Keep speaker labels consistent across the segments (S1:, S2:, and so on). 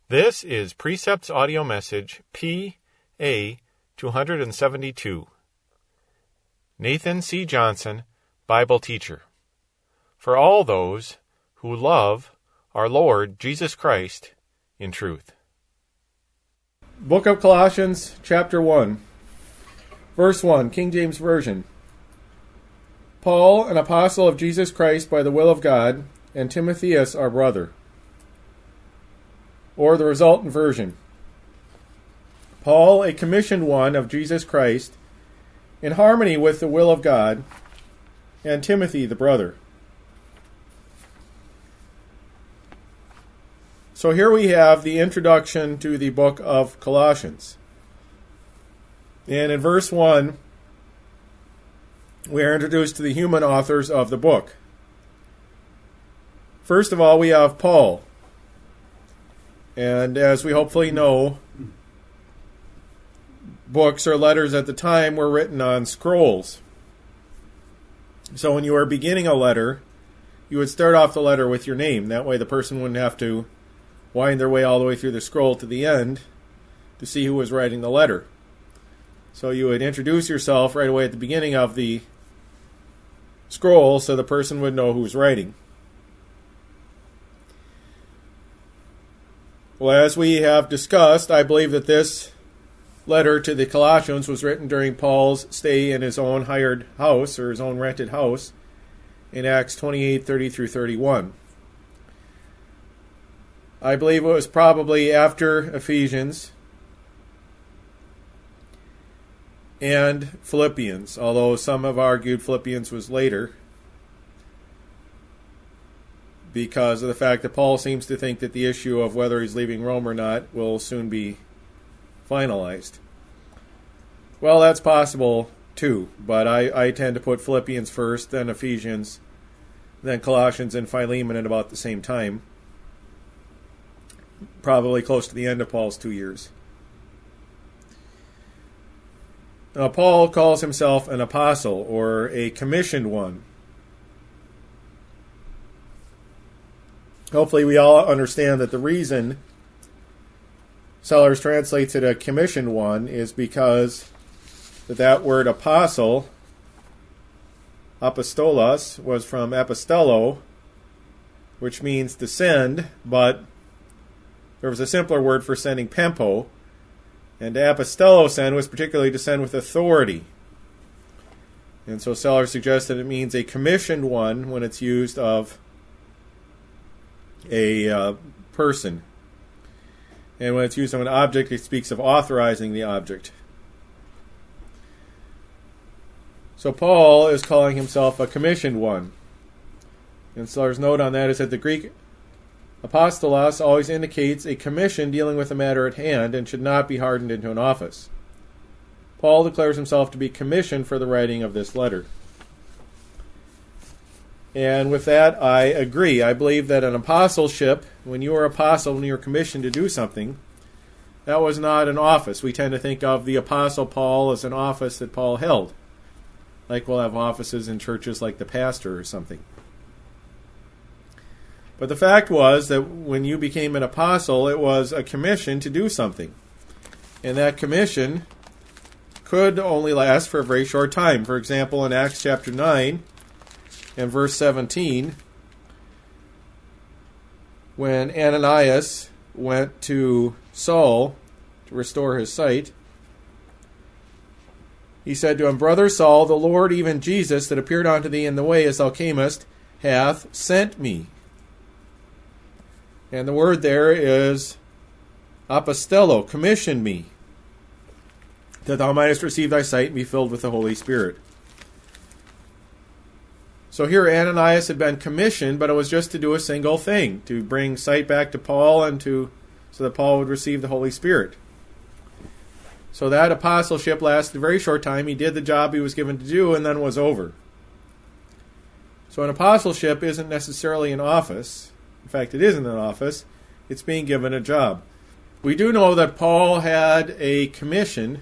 S1: This is Precepts Audio Message P.A. 272. Nathan C. Johnson, Bible Teacher. For all those who love our Lord Jesus Christ in truth.
S2: Book of Colossians, chapter 1, verse 1, King James Version. Paul, an apostle of Jesus Christ by the will of God, and Timotheus, our brother. Or the resultant version. Paul, a commissioned one of Jesus Christ, in harmony with the will of God, and Timothy, the brother. So here we have the introduction to the book of Colossians. And in verse 1, we are introduced to the human authors of the book. First of all, we have Paul. And as we hopefully know, books or letters at the time were written on scrolls. So when you were beginning a letter, you would start off the letter with your name. That way the person wouldn't have to wind their way all the way through the scroll to the end to see who was writing the letter. So you would introduce yourself right away at the beginning of the scroll so the person would know who was writing. Well, as we have discussed, I believe that this letter to the Colossians was written during Paul's stay in his own hired house, or his own rented house, in Acts 28:30 through 31. I believe it was probably after Ephesians and Philippians, although some have argued Philippians was later, because of the fact that Paul seems to think that the issue of whether he's leaving Rome or not will soon be finalized. Well, that's possible too, but I tend to put Philippians first, then Ephesians, then Colossians and Philemon at about the same time, probably close to the end of Paul's 2 years. Now, Paul calls himself an apostle, or a commissioned one. Hopefully we all understand that the reason Sellers translates it a commissioned one is because that word apostle, apostolos, was from apostello, which means to send, but there was a simpler word for sending, pempo, and to apostello send was particularly to send with authority. And so Sellers suggests that it means a commissioned one when it's used of a person. And when it's used of an object, it speaks of authorizing the object. So Paul is calling himself a commissioned one. And Sellers' note on that is that the Greek apostolos always indicates a commission dealing with a matter at hand and should not be hardened into an office. Paul declares himself to be commissioned for the writing of this letter. And with that, I agree. I believe that an apostleship, when you were an apostle, when you were commissioned to do something, that was not an office. We tend to think of the Apostle Paul as an office that Paul held. Like we'll have offices in churches like the pastor or something. But the fact was that when you became an apostle, it was a commission to do something. And that commission could only last for a very short time. For example, in Acts chapter 9, and verse 17, when Ananias went to Saul to restore his sight, he said to him, "Brother Saul, the Lord, even Jesus, that appeared unto thee in the way as thou camest, hath sent me." And the word there is apostello, commissioned me, that thou mightest receive thy sight and be filled with the Holy Spirit. So here Ananias had been commissioned, but it was just to do a single thing, to bring sight back to Paul and so that Paul would receive the Holy Spirit. So that apostleship lasted a very short time. He did the job he was given to do and then was over. So an apostleship isn't necessarily an office. In fact, it isn't an office. It's being given a job. We do know that Paul had a commission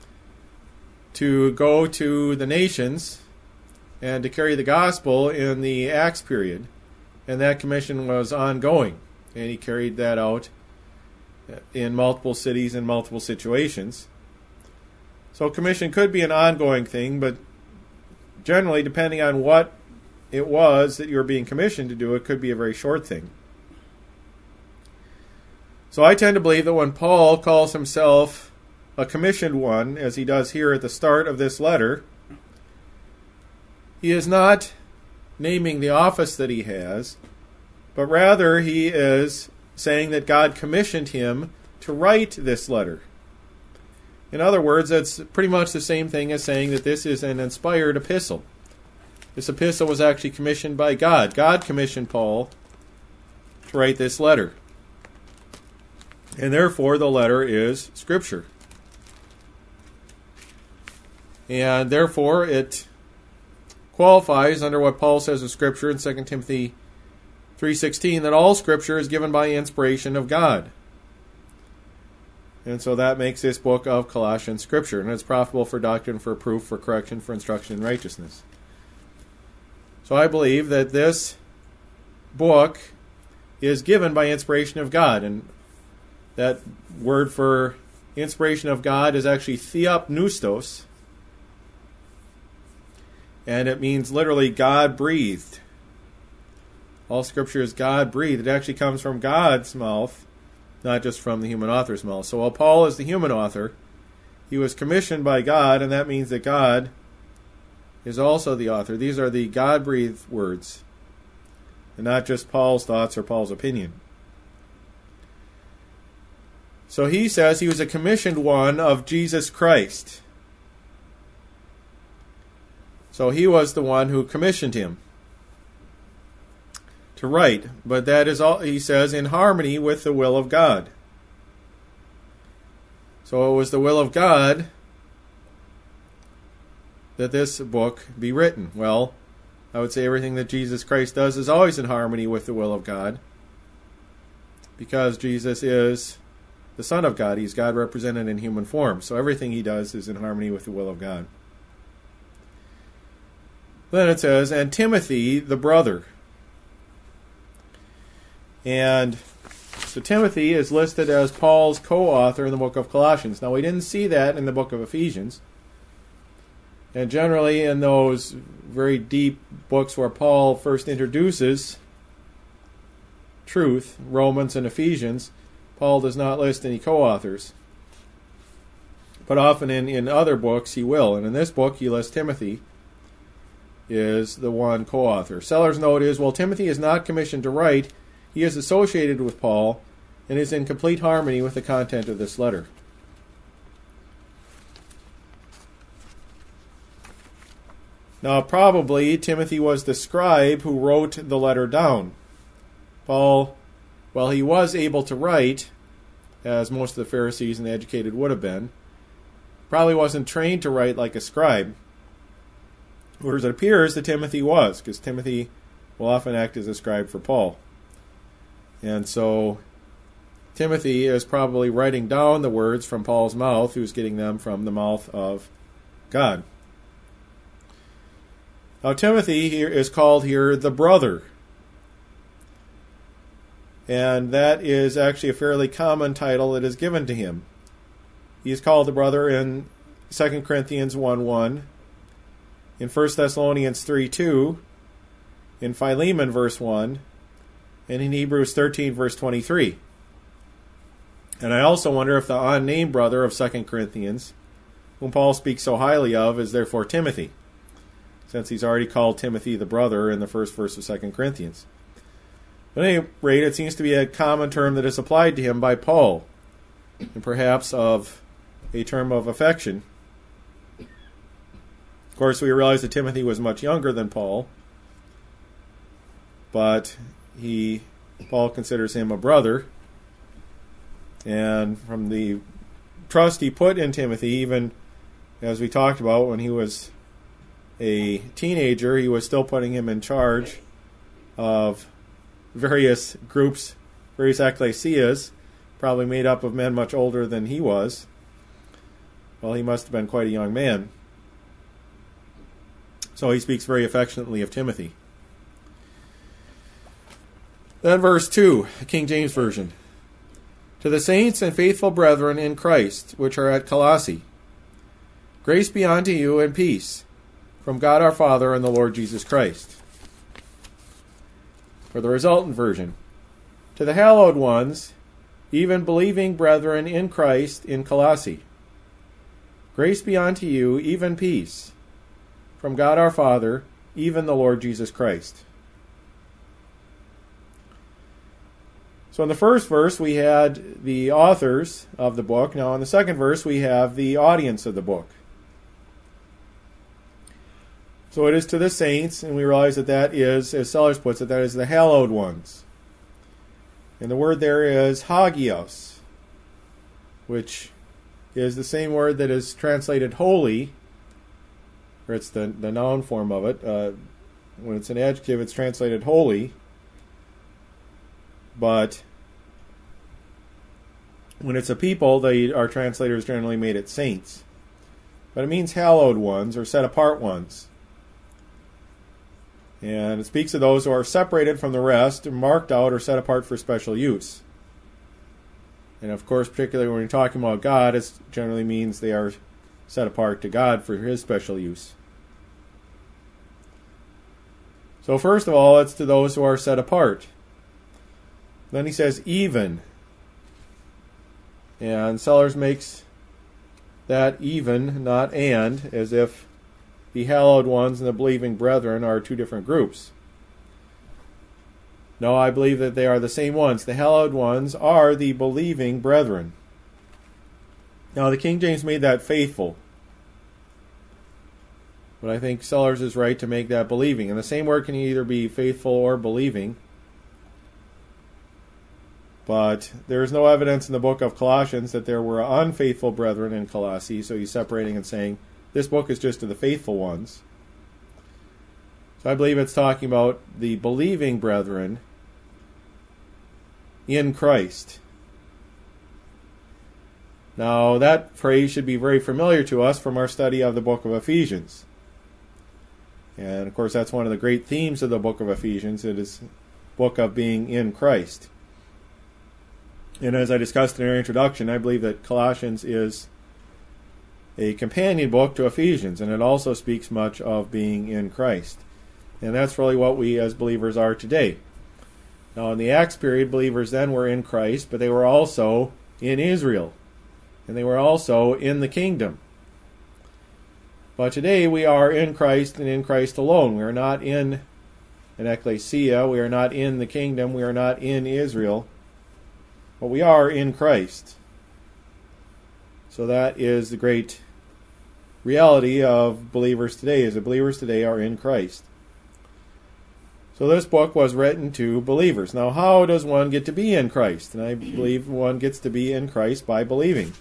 S2: to go to the nations and to carry the gospel in the Acts period. And that commission was ongoing. And he carried that out in multiple cities in multiple situations. So commission could be an ongoing thing, but generally, depending on what it was that you were being commissioned to do, it could be a very short thing. So I tend to believe that when Paul calls himself a commissioned one, as he does here at the start of this letter, he is not naming the office that he has, but rather he is saying that God commissioned him to write this letter. In other words, it's pretty much the same thing as saying that this is an inspired epistle. This epistle was actually commissioned by God. God commissioned Paul to write this letter. And therefore, the letter is Scripture. And therefore, it qualifies under what Paul says of Scripture in 2 Timothy 3:16, that all Scripture is given by inspiration of God. And so that makes this book of Colossians Scripture. And it's profitable for doctrine, for proof, for correction, for instruction in righteousness. So I believe that this book is given by inspiration of God. And that word for inspiration of God is actually theopneustos. And it means literally God-breathed. All Scripture is God-breathed. It actually comes from God's mouth, not just from the human author's mouth. So while Paul is the human author, he was commissioned by God, and that means that God is also the author. These are the God-breathed words, and not just Paul's thoughts or Paul's opinion. So he says he was a commissioned one of Jesus Christ. So he was the one who commissioned him to write, but that is all, he says, in harmony with the will of God. So it was the will of God that this book be written. Well, I would say everything that Jesus Christ does is always in harmony with the will of God, because Jesus is the Son of God. He's God represented in human form. So everything he does is in harmony with the will of God. Then it says, and Timothy, the brother. And so Timothy is listed as Paul's co-author in the book of Colossians. Now, we didn't see that in the book of Ephesians. And generally in those very deep books where Paul first introduces truth, Romans and Ephesians, Paul does not list any co-authors. But often in other books he will. And in this book he lists Timothy is the one co-author. Seller's note is, while Timothy is not commissioned to write, he is associated with Paul and is in complete harmony with the content of this letter. Now, probably Timothy was the scribe who wrote the letter down. Paul, while he was able to write, as most of the Pharisees and the educated would have been, probably wasn't trained to write like a scribe. Whereas it appears that Timothy was, because Timothy will often act as a scribe for Paul. And so Timothy is probably writing down the words from Paul's mouth, who's getting them from the mouth of God. Now Timothy here is called here the brother. And that is actually a fairly common title that is given to him. He is called the brother in 2 Corinthians 1:1, in 1 Thessalonians 3:2, in Philemon verse 1, and in Hebrews 13 verse 23. And I also wonder if the unnamed brother of 2 Corinthians, whom Paul speaks so highly of, is therefore Timothy, since he's already called Timothy the brother in the first verse of 2 Corinthians. But at any rate, it seems to be a common term that is applied to him by Paul, and perhaps of a term of affection. Of course, we realize that Timothy was much younger than Paul, but Paul considers him a brother, and from the trust he put in Timothy, even as we talked about when he was a teenager, he was still putting him in charge of various groups, various ecclesias, probably made up of men much older than he was. Well, he must have been quite a young man. So he speaks very affectionately of Timothy. Then verse 2, the King James Version. To the saints and faithful brethren in Christ, which are at Colossae, grace be unto you and peace, from God our Father and the Lord Jesus Christ. For the resultant version, to the hallowed ones, even believing brethren in Christ in Colossae, grace be unto you, even peace, from God our Father, even the Lord Jesus Christ. So in the first verse we had the authors of the book. Now in the second verse we have the audience of the book. So it is to the saints, and we realize that that is, as Sellers puts it, that is the hallowed ones. And the word there is hagios, which is the same word that is translated holy, or it's the noun form of it. When it's an adjective, it's translated holy. But when it's a people, our translators generally made it saints. But it means hallowed ones, or set apart ones. And it speaks of those who are separated from the rest, marked out, or set apart for special use. And of course, particularly when you're talking about God, it generally means they are set apart to God for His special use. So first of all, it's to those who are set apart. Then he says, even. And Sellers makes that even, not and, as if the hallowed ones and the believing brethren are two different groups. No, I believe that they are the same ones. The hallowed ones are the believing brethren. Now, the King James made that faithful. But I think Sellers is right to make that believing. And the same word can either be faithful or believing. But there is no evidence in the book of Colossians that there were unfaithful brethren in Colossae, so he's separating and saying, this book is just to the faithful ones. So I believe it's talking about the believing brethren in Christ. Now, that phrase should be very familiar to us from our study of the book of Ephesians. And, of course, that's one of the great themes of the book of Ephesians. It is a book of being in Christ. And as I discussed in our introduction, I believe that Colossians is a companion book to Ephesians, and it also speaks much of being in Christ. And that's really what we as believers are today. Now, in the Acts period, believers then were in Christ, but they were also in Israel, and they were also in the kingdom. But today we are in Christ and in Christ alone. We are not in an ecclesia, we are not in the kingdom, we are not in Israel, but we are in Christ. So that is the great reality of believers today, is that believers today are in Christ. So this book was written to believers. Now, how does one get to be in Christ? And I believe one gets to be in Christ by believing.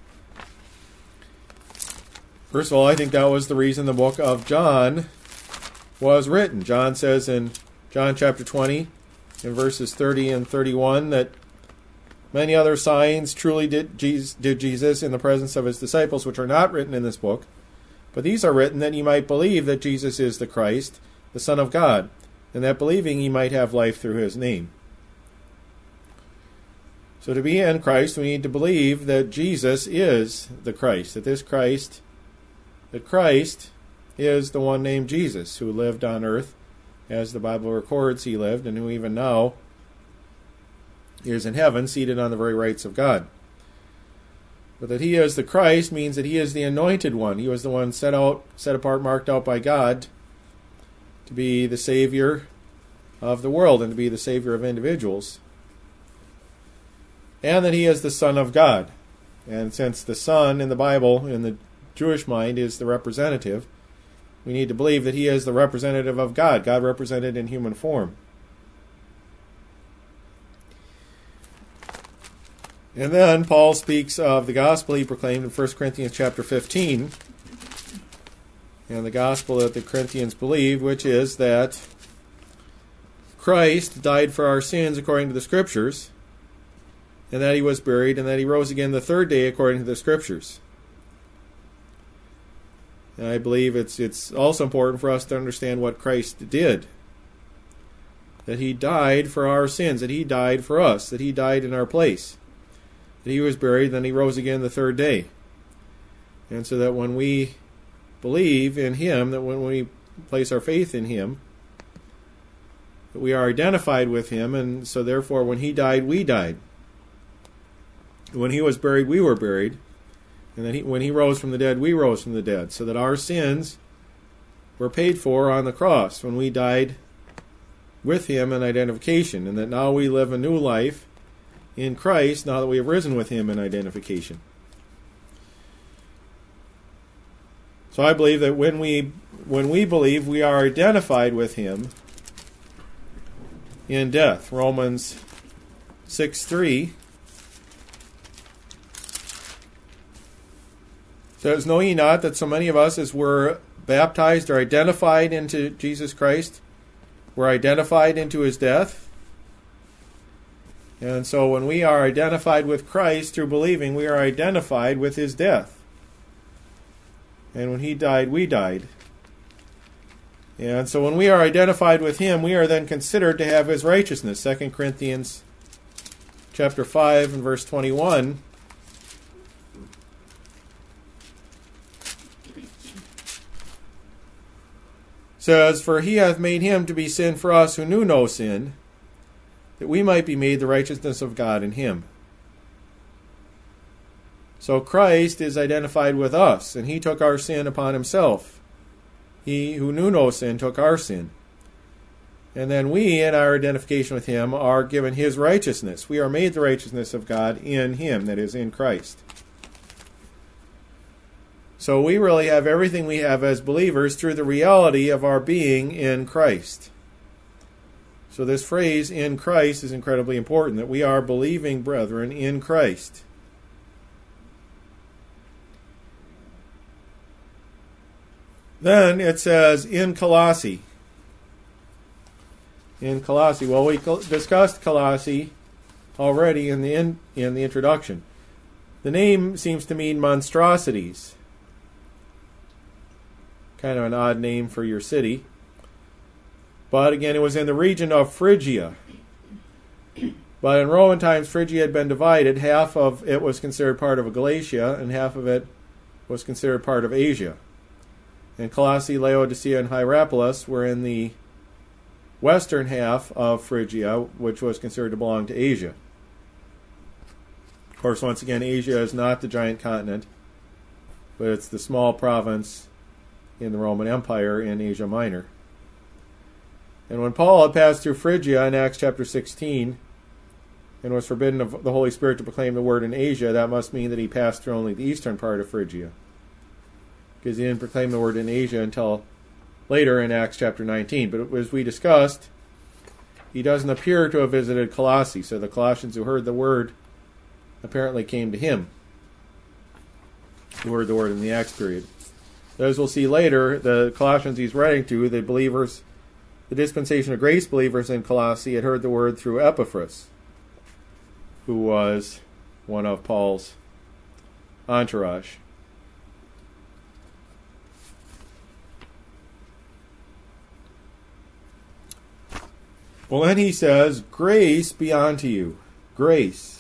S2: First of all, I think that was the reason the book of John was written. John says in John chapter 20, in verses 30 and 31, that many other signs truly did Jesus in the presence of his disciples, which are not written in this book. But these are written that ye might believe that Jesus is the Christ, the Son of God, and that believing ye might have life through his name. So to be in Christ, we need to believe that Jesus is the Christ, that Christ is the one named Jesus, who lived on earth, as the Bible records he lived, and who even now is in heaven, seated on the very rights of God. But that he is the Christ means that he is the anointed one. He was the one set apart, marked out by God to be the Savior of the world and to be the Savior of individuals. And that he is the Son of God. And since the Son in the Bible, in the Jewish mind, is the representative, we need to believe that he is the representative of God, God represented in human form. And then Paul speaks of the gospel he proclaimed in 1 Corinthians chapter 15, and the gospel that the Corinthians believed, which is that Christ died for our sins according to the Scriptures, and that he was buried, and that he rose again the third day according to the Scriptures. And I believe it's also important for us to understand what Christ did. That he died for our sins, that he died for us, that he died in our place. that he was buried, then he rose again the third day. And so that when we believe in him, that when we place our faith in him, that we are identified with him, and so therefore when he died, we died. When he was buried, we were buried. And then when he rose from the dead, we rose from the dead. So that our sins were paid for on the cross when we died with him in identification. And that now we live a new life in Christ now that we have risen with him in identification. So I believe that when we believe, we are identified with him in death. Romans 6:3 says, "Know ye not that so many of us as were baptized are identified into Jesus Christ? We're identified into his death." And so when we are identified with Christ through believing, we are identified with his death. And when he died, we died. And so when we are identified with him, we are then considered to have his righteousness. 2 Corinthians chapter 5 and verse 21 says, "For he hath made him to be sin for us who knew no sin, that we might be made the righteousness of God in him." So Christ is identified with us, and he took our sin upon himself. He who knew no sin took our sin. And then we, in our identification with him, are given his righteousness. We are made the righteousness of God in him, that is, in Christ. So we really have everything we have as believers through the reality of our being in Christ. So this phrase, in Christ, is incredibly important, that we are believing brethren in Christ. Then it says, in Colossae. In Colossae. Well, we discussed Colossae already in the introduction. The name seems to mean monstrosities. Kind of an odd name for your city. But again, it was in the region of Phrygia. But in Roman times, Phrygia had been divided. Half of it was considered part of Galatia, and half of it was considered part of Asia. And Colossae, Laodicea, and Hierapolis were in the western half of Phrygia, which was considered to belong to Asia. Of course, once again, Asia is not the giant continent, but it's the small province in the Roman Empire in Asia Minor. And when Paul had passed through Phrygia in Acts chapter 16 and was forbidden of the Holy Spirit to proclaim the word in Asia, that must mean that he passed through only the eastern part of Phrygia, because he didn't proclaim the word in Asia until later in Acts chapter 19. But as we discussed, he doesn't appear to have visited Colossae, so the Colossians who heard the word apparently came to him, who heard the word in the Acts period. As we'll see later, the Colossians he's writing to, the believers, the dispensation of grace believers in Colossae, had heard the word through Epaphras, who was one of Paul's entourage. Well, then he says, grace be unto you. Grace.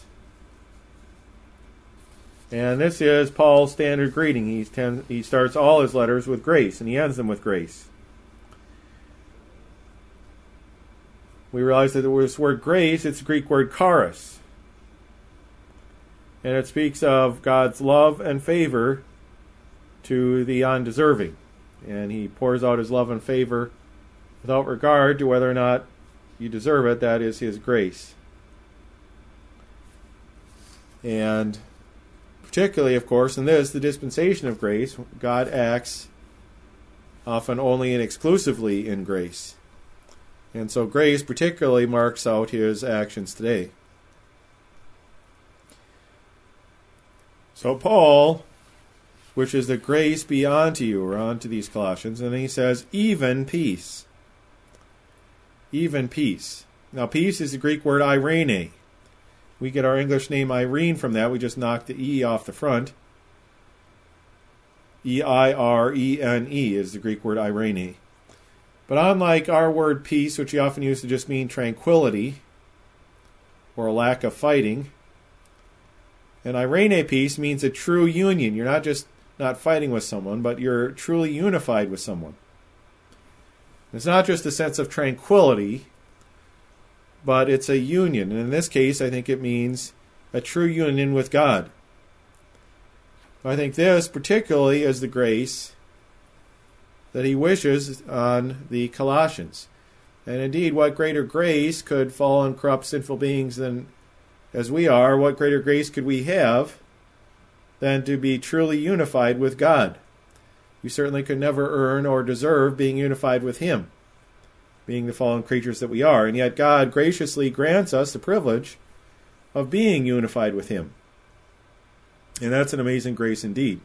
S2: And this is Paul's standard greeting. He starts all his letters with grace, and he ends them with grace. We realize that this word grace, it's the Greek word charis. And it speaks of God's love and favor to the undeserving. And he pours out his love and favor without regard to whether or not you deserve it. That is his grace. And particularly, of course, in this, the dispensation of grace, God acts often only and exclusively in grace. And so grace particularly marks out his actions today. So Paul, which is the grace be unto you, or unto these Colossians, and he says, even peace. Even peace. Now, peace is the Greek word eirene. We get our English name Irene from that. We just knocked the E off the front. E-I-R-E-N-E is the Greek word eirene. But unlike our word peace, which we often use to just mean tranquility or a lack of fighting, And eirene peace means a true union. You're not just not fighting with someone, but you're truly unified with someone. It's not just a sense of tranquility, but it's a union. And in this case, I think it means a true union with God. I think this particularly is the grace that he wishes on the Colossians. And indeed, what greater grace could fallen, corrupt, sinful beings than as we are, what greater grace could we have than to be truly unified with God? We certainly could never earn or deserve being unified with him, being the fallen creatures that we are. And yet God graciously grants us the privilege of being unified with him. And that's an amazing grace indeed.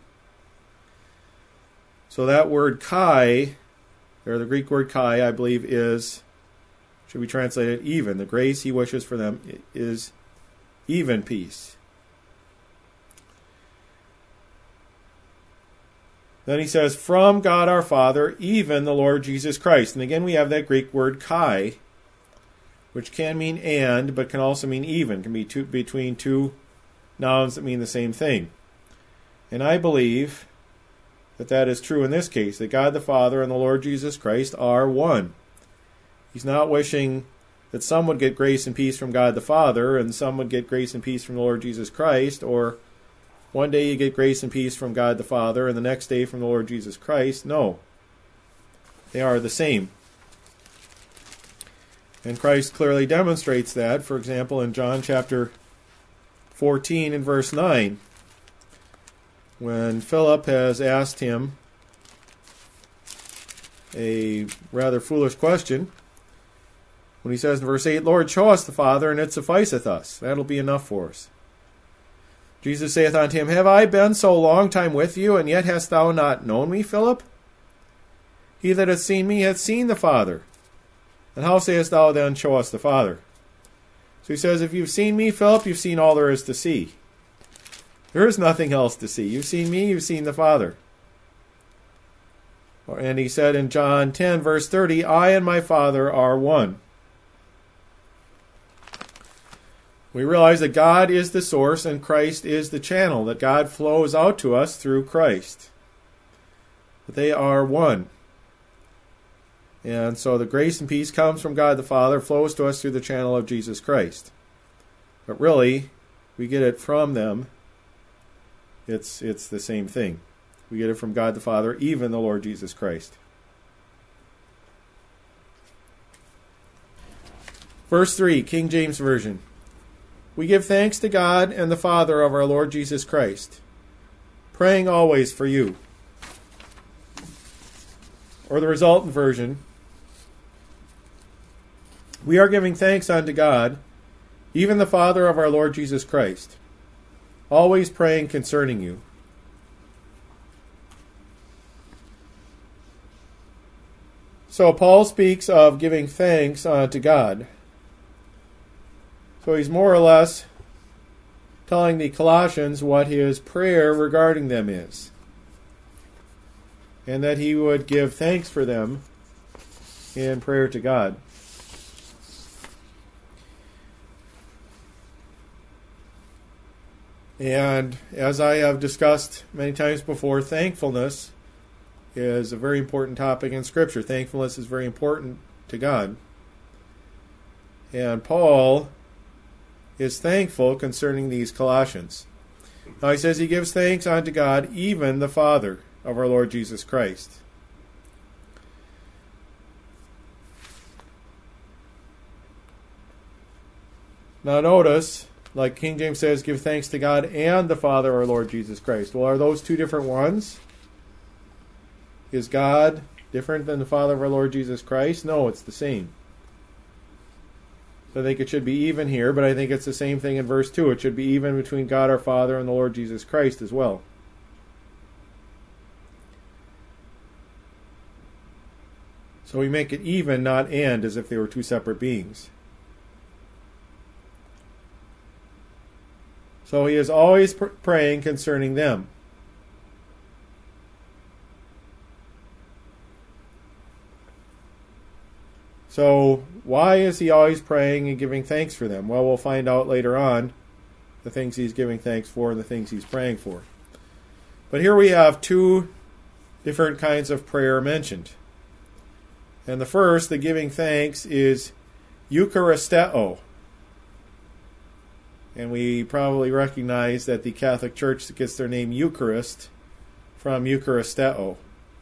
S2: So that word kai, or the Greek word kai, I believe should be translated even. The grace he wishes for them is even peace. Then he says, from God our Father, even the Lord Jesus Christ. And again we have that Greek word kai, which can mean and, but can also mean even. It can be between two nouns that mean the same thing. And I believe that is true in this case, that God the Father and the Lord Jesus Christ are one. He's not wishing that some would get grace and peace from God the Father and some would get grace and peace from the Lord Jesus Christ, or one day you get grace and peace from God the Father and the next day from the Lord Jesus Christ. No. They are the same. And Christ clearly demonstrates that, for example, in John chapter 14 and verse 9, when Philip has asked him a rather foolish question, when he says in verse 8, Lord, show us the Father, and it sufficeth us. That'll be enough for us. Jesus saith unto him, have I been so long time with you, and yet hast thou not known me, Philip? He that hath seen me hath seen the Father. And how sayest thou then, show us the Father? So he says, if you've seen me, Philip, you've seen all there is to see. There is nothing else to see. You've seen me, you've seen the Father. And he said in John 10, verse 30, I and my Father are one. We realize that God is the source and Christ is the channel, that God flows out to us through Christ. But they are one. And so the grace and peace comes from God the Father, flows to us through the channel of Jesus Christ. But really, we get it from them. It's the same thing. We get it from God the Father, even the Lord Jesus Christ. Verse 3, King James Version. We give thanks to God and the Father of our Lord Jesus Christ, praying always for you. Or the resultant version. We are giving thanks unto God, even the Father of our Lord Jesus Christ, always praying concerning you. So Paul speaks of giving thanks unto God. So he's more or less telling the Colossians what his prayer regarding them is, and that he would give thanks for them in prayer to God. And as I have discussed many times before, thankfulness is a very important topic in Scripture. Thankfulness is very important to God. And Paul is thankful concerning these Colossians. Now he says he gives thanks unto God, even the Father of our Lord Jesus Christ. Now notice, like King James says, give thanks to God and the Father of our Lord Jesus Christ. Well, are those two different ones? Is God different than the Father of our Lord Jesus Christ? No, it's the same. I think it should be even here, but I think it's the same thing in verse 2. It should be even between God our Father and the Lord Jesus Christ as well. So we make it even, not and, as if they were two separate beings. So he is always praying concerning them. So why is he always praying and giving thanks for them? Well, we'll find out later on the things he's giving thanks for and the things he's praying for. But here we have two different kinds of prayer mentioned. And the first, the giving thanks, is Eucharisteo. And we probably recognize that the Catholic Church gets their name Eucharist from Eucharisteo.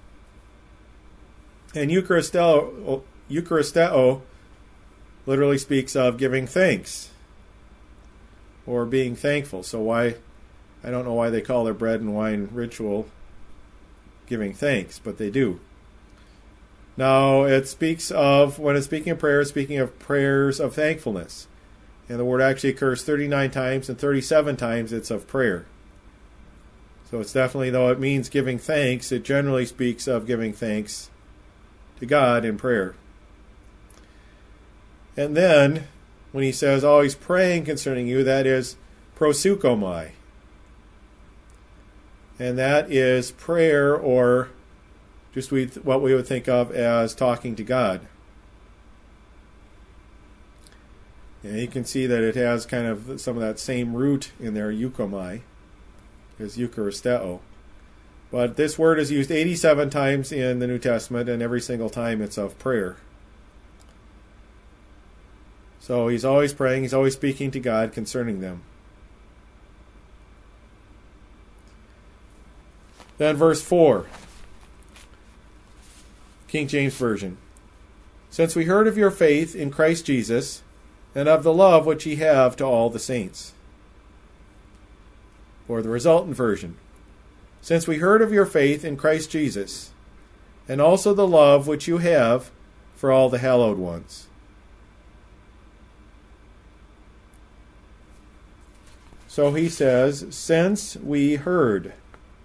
S2: And Eucharisteo literally speaks of giving thanks or being thankful. So I don't know why they call their bread and wine ritual giving thanks, but they do. Now, it speaks of, when it's speaking of prayer, it's speaking of prayers of thankfulness. And the word actually occurs 39 times, and 37 times it's of prayer. So it's definitely, though it means giving thanks, it generally speaks of giving thanks to God in prayer. And then, when he says, always praying concerning you, that is proseuchomai. And that is prayer, or just what we would think of as talking to God. And you can see that it has kind of some of that same root in there, euchomai, as Eucharisteo. But this word is used 87 times in the New Testament, and every single time it's of prayer. So he's always praying, he's always speaking to God concerning them. Then verse 4, King James Version. Since we heard of your faith in Christ Jesus, and of the love which ye have to all the saints. Or the resultant version. Since we heard of your faith in Christ Jesus, and also the love which you have for all the hallowed ones. So he says, since we heard.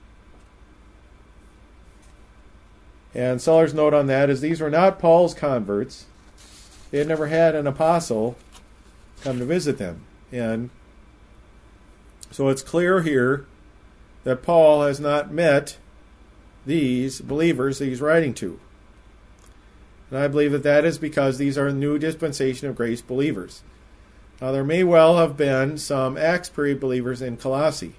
S2: And Seller's note on that is these were not Paul's converts. They had never had an apostle come to visit them. And so it's clear here that Paul has not met these believers that he's writing to. And I believe that that is because these are new dispensation of grace believers. Now, there may well have been some Acts period believers in Colossae.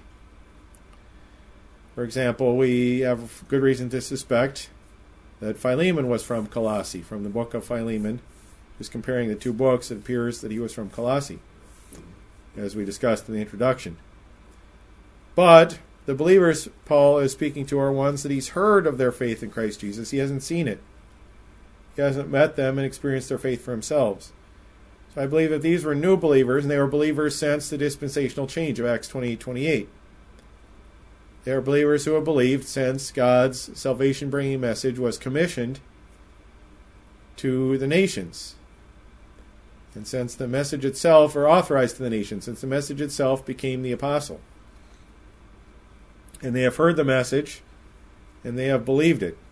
S2: For example, we have good reason to suspect that Philemon was from Colossae. From the book of Philemon, just comparing the two books, it appears that he was from Colossae, as we discussed in the introduction. But the believers Paul is speaking to are ones that he's heard of their faith in Christ Jesus. He hasn't seen it. He hasn't met them and experienced their faith for himself. So I believe that these were new believers, and they were believers since the dispensational change of Acts 28:28. They are believers who have believed since God's salvation-bringing message was commissioned to the nations. And since the message itself, or authorized to the nations, since the message itself became the apostle. And they have heard the message, and they have believed it.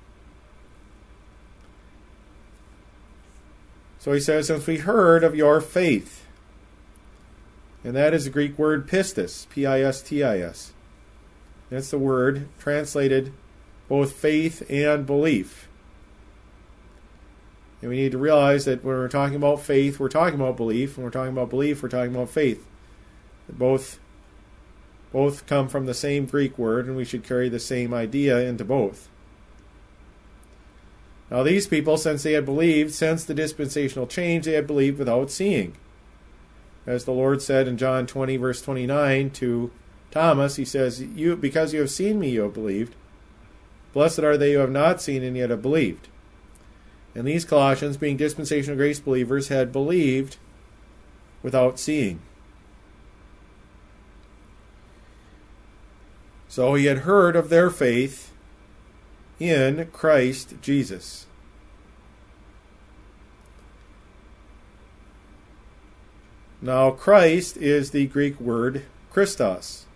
S2: So he says, since we heard of your faith, and that is the Greek word pistis, P-I-S-T-I-S. That's the word translated both faith and belief. And we need to realize that when we're talking about faith, we're talking about belief. When we're talking about belief, we're talking about faith. Both come from the same Greek word, and we should carry the same idea into both. Now these people, since they had believed, since the dispensational change, they had believed without seeing. As the Lord said in John 20, verse 29 to Thomas, he says, because you have seen me, you have believed. Blessed are they who have not seen and yet have believed. And these Colossians, being dispensational grace believers, had believed without seeing. So he had heard of their faith in Christ Jesus. Now, Christ is the Greek word Christos.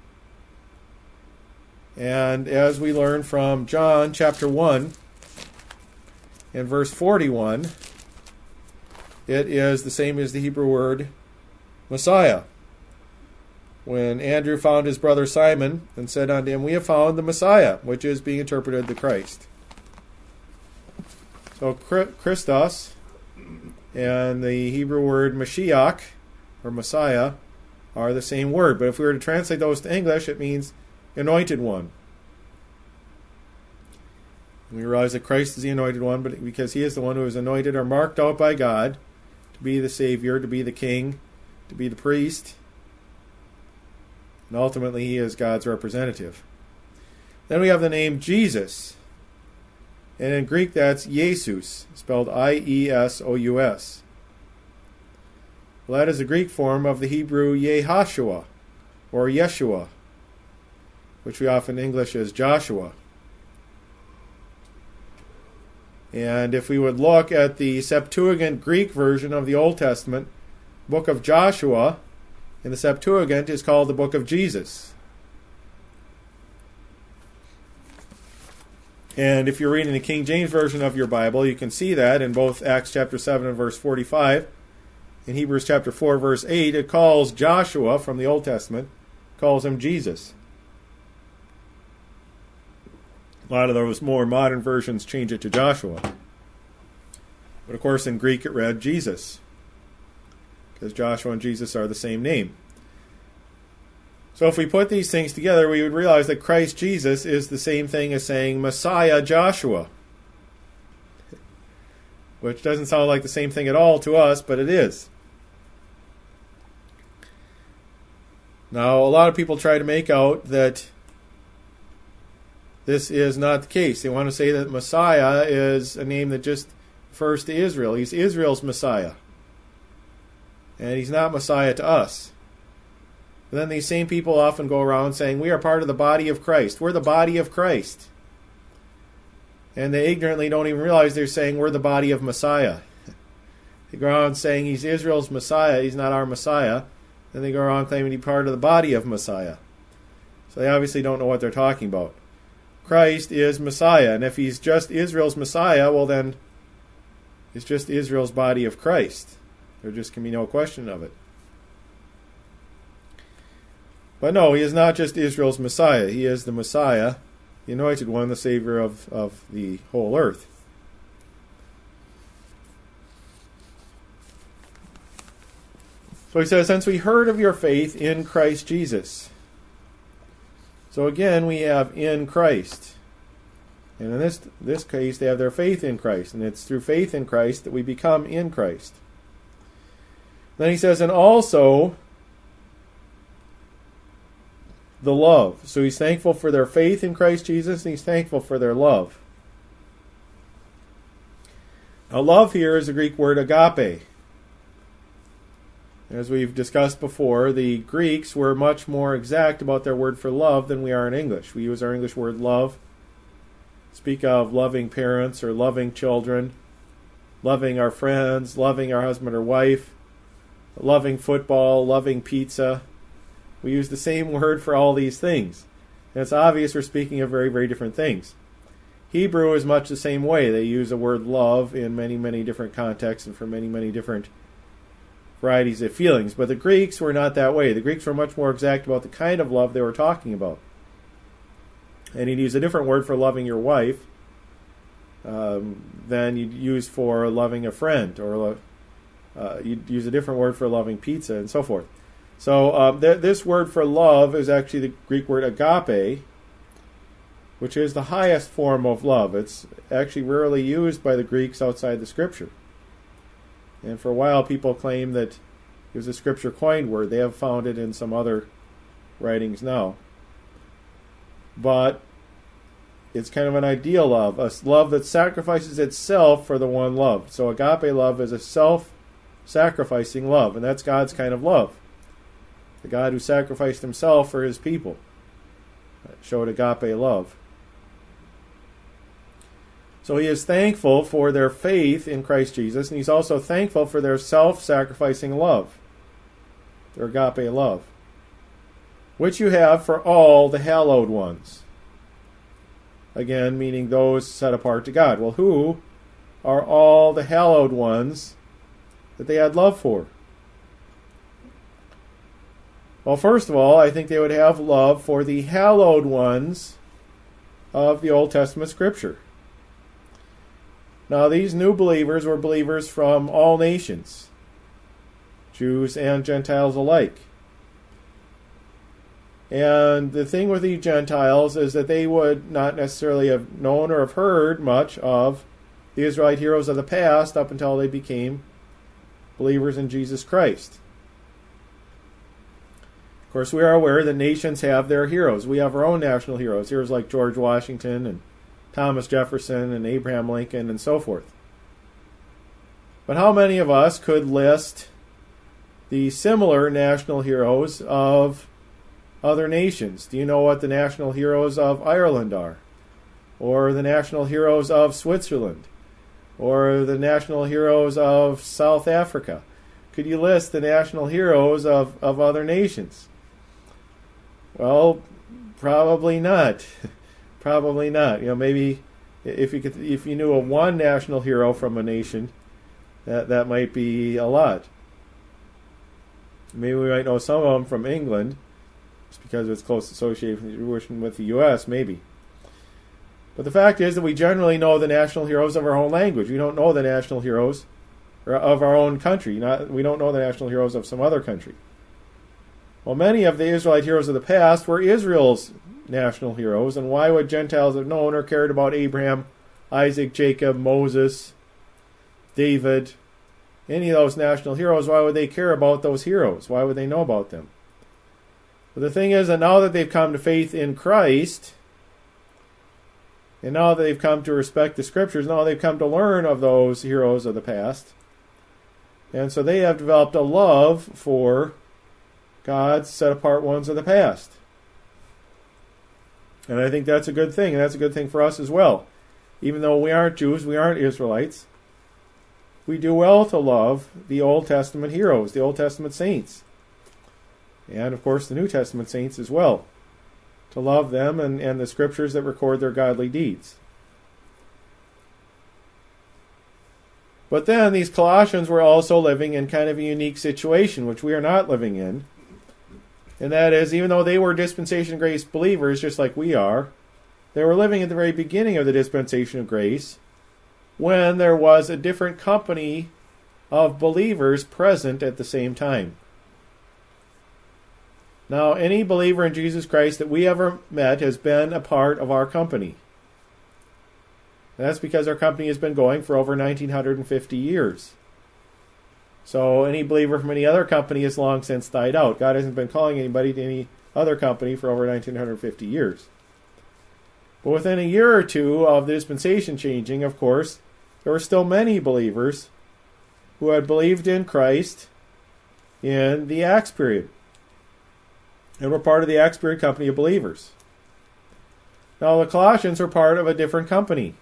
S2: And as we learn from John chapter 1 and verse 41, it is the same as the Hebrew word Messiah. When Andrew found his brother Simon and said unto him, we have found the Messiah, which is being interpreted the Christ. So Christos and the Hebrew word Mashiach, or Messiah, are the same word. But if we were to translate those to English, it means anointed one. And we realize that Christ is the anointed one, but because he is the one who is anointed or marked out by God to be the Savior, to be the King, to be the priest. And ultimately, he is God's representative. Then we have the name Jesus. And in Greek, that's Jesus, spelled I-E-S-O-U-S. Well, that is the Greek form of the Hebrew Yehashua, or Yeshua, which we often English as Joshua. And if we would look at the Septuagint Greek version of the Old Testament, book of Joshua in the Septuagint is called the book of Jesus. And if you're reading the King James Version of your Bible, you can see that in both Acts chapter 7 and verse 45. In Hebrews chapter 4, verse 8, it calls Joshua from the Old Testament, calls him Jesus. A lot of those more modern versions change it to Joshua. But of course in Greek it read Jesus, because Joshua and Jesus are the same name. So if we put these things together, we would realize that Christ Jesus is the same thing as saying Messiah Joshua, which doesn't sound like the same thing at all to us, but it is. Now, a lot of people try to make out that this is not the case. They want to say that Messiah is a name that just refers to Israel. He's Israel's Messiah. And he's not Messiah to us. But then these same people often go around saying, we are part of the body of Christ. We're the body of Christ. And they ignorantly don't even realize they're saying we're the body of Messiah. They go around saying he's Israel's Messiah, he's not our Messiah. Then they go around claiming he's part of the body of Messiah. So they obviously don't know what they're talking about. Christ is Messiah, and if he's just Israel's Messiah, well then, it's just Israel's body of Christ. There just can be no question of it. But no, he is not just Israel's Messiah. He is the Messiah, the anointed one, the Savior of the whole earth. So he says, since we heard of your faith in Christ Jesus. So again, we have in Christ. And in this case, they have their faith in Christ. And it's through faith in Christ that we become in Christ. Then he says, and also the love. So he's thankful for their faith in Christ Jesus, and he's thankful for their love. Now, love here is the Greek word agape. As we've discussed before, the Greeks were much more exact about their word for love than we are in English. We use our English word love, speak of loving parents or loving children, loving our friends, loving our husband or wife, loving football, loving pizza. We use the same word for all these things. And it's obvious we're speaking of very, very different things. Hebrew is much the same way. They use the word love in many, many different contexts and for many, many different varieties of feelings. But the Greeks were not that way. The Greeks were much more exact about the kind of love they were talking about. And he'd use a different word for loving your wife than you'd use for loving a friend, or you'd use a different word for loving pizza, and so forth. So this word for love is actually the Greek word agape, which is the highest form of love. It's actually rarely used by the Greeks outside the Scripture. And for a while, people claim that it was a Scripture coined word. They have found it in some other writings now. But it's kind of an ideal love, a love that sacrifices itself for the one loved. So agape love is a self-sacrificing love, and that's God's kind of love. The God who sacrificed himself for his people showed agape love. So he is thankful for their faith in Christ Jesus, and he's also thankful for their self-sacrificing love, their agape love, which you have for all the hallowed ones. Again, meaning those set apart to God. Well, who are all the hallowed ones that they had love for? Well, first of all, I think they would have love for the hallowed ones of the Old Testament Scripture. Now, these new believers were believers from all nations, Jews and Gentiles alike. And the thing with the Gentiles is that they would not necessarily have known or have heard much of the Israelite heroes of the past up until they became believers in Jesus Christ. Of course, we are aware that nations have their heroes. We have our own national heroes, heroes like George Washington and Thomas Jefferson and Abraham Lincoln and so forth. But how many of us could list the similar national heroes of other nations? Do you know what the national heroes of Ireland are? Or the national heroes of Switzerland? Or the national heroes of South Africa? Could you list the national heroes of other nations? Well, probably not. Probably not. Maybe if you knew of one national hero from a nation, that might be a lot. Maybe we might know some of them from England, just because of its close association with the U.S., maybe. But the fact is that we generally know the national heroes of our own language. We don't know the national heroes of our own country. We don't know the national heroes of some other country. Well, many of the Israelite heroes of the past were Israel's national heroes, and why would Gentiles have known or cared about Abraham, Isaac, Jacob, Moses, David, any of those national heroes? Why would they care about those heroes? Why would they know about them? But the thing is that now that they've come to faith in Christ, and now that they've come to respect the Scriptures, now they've come to learn of those heroes of the past, and so they have developed a love for God's set-apart ones of the past. And I think that's a good thing, and that's a good thing for us as well. Even though we aren't Jews, we aren't Israelites, we do well to love the Old Testament heroes, the Old Testament saints, and of course the New Testament saints as well, to love them and the Scriptures that record their godly deeds. But then these Colossians were also living in kind of a unique situation, which we are not living in. And that is, even though they were dispensation of grace believers, just like we are, they were living at the very beginning of the dispensation of grace, when there was a different company of believers present at the same time. Now, any believer in Jesus Christ that we ever met has been a part of our company. And that's because our company has been going for over 1950 years. So any believer from any other company has long since died out. God hasn't been calling anybody to any other company for over 1950 years. But within a year or two of the dispensation changing, of course, there were still many believers who had believed in Christ in the Acts period, and were part of the Acts period company of believers. Now the Colossians were part of a different company.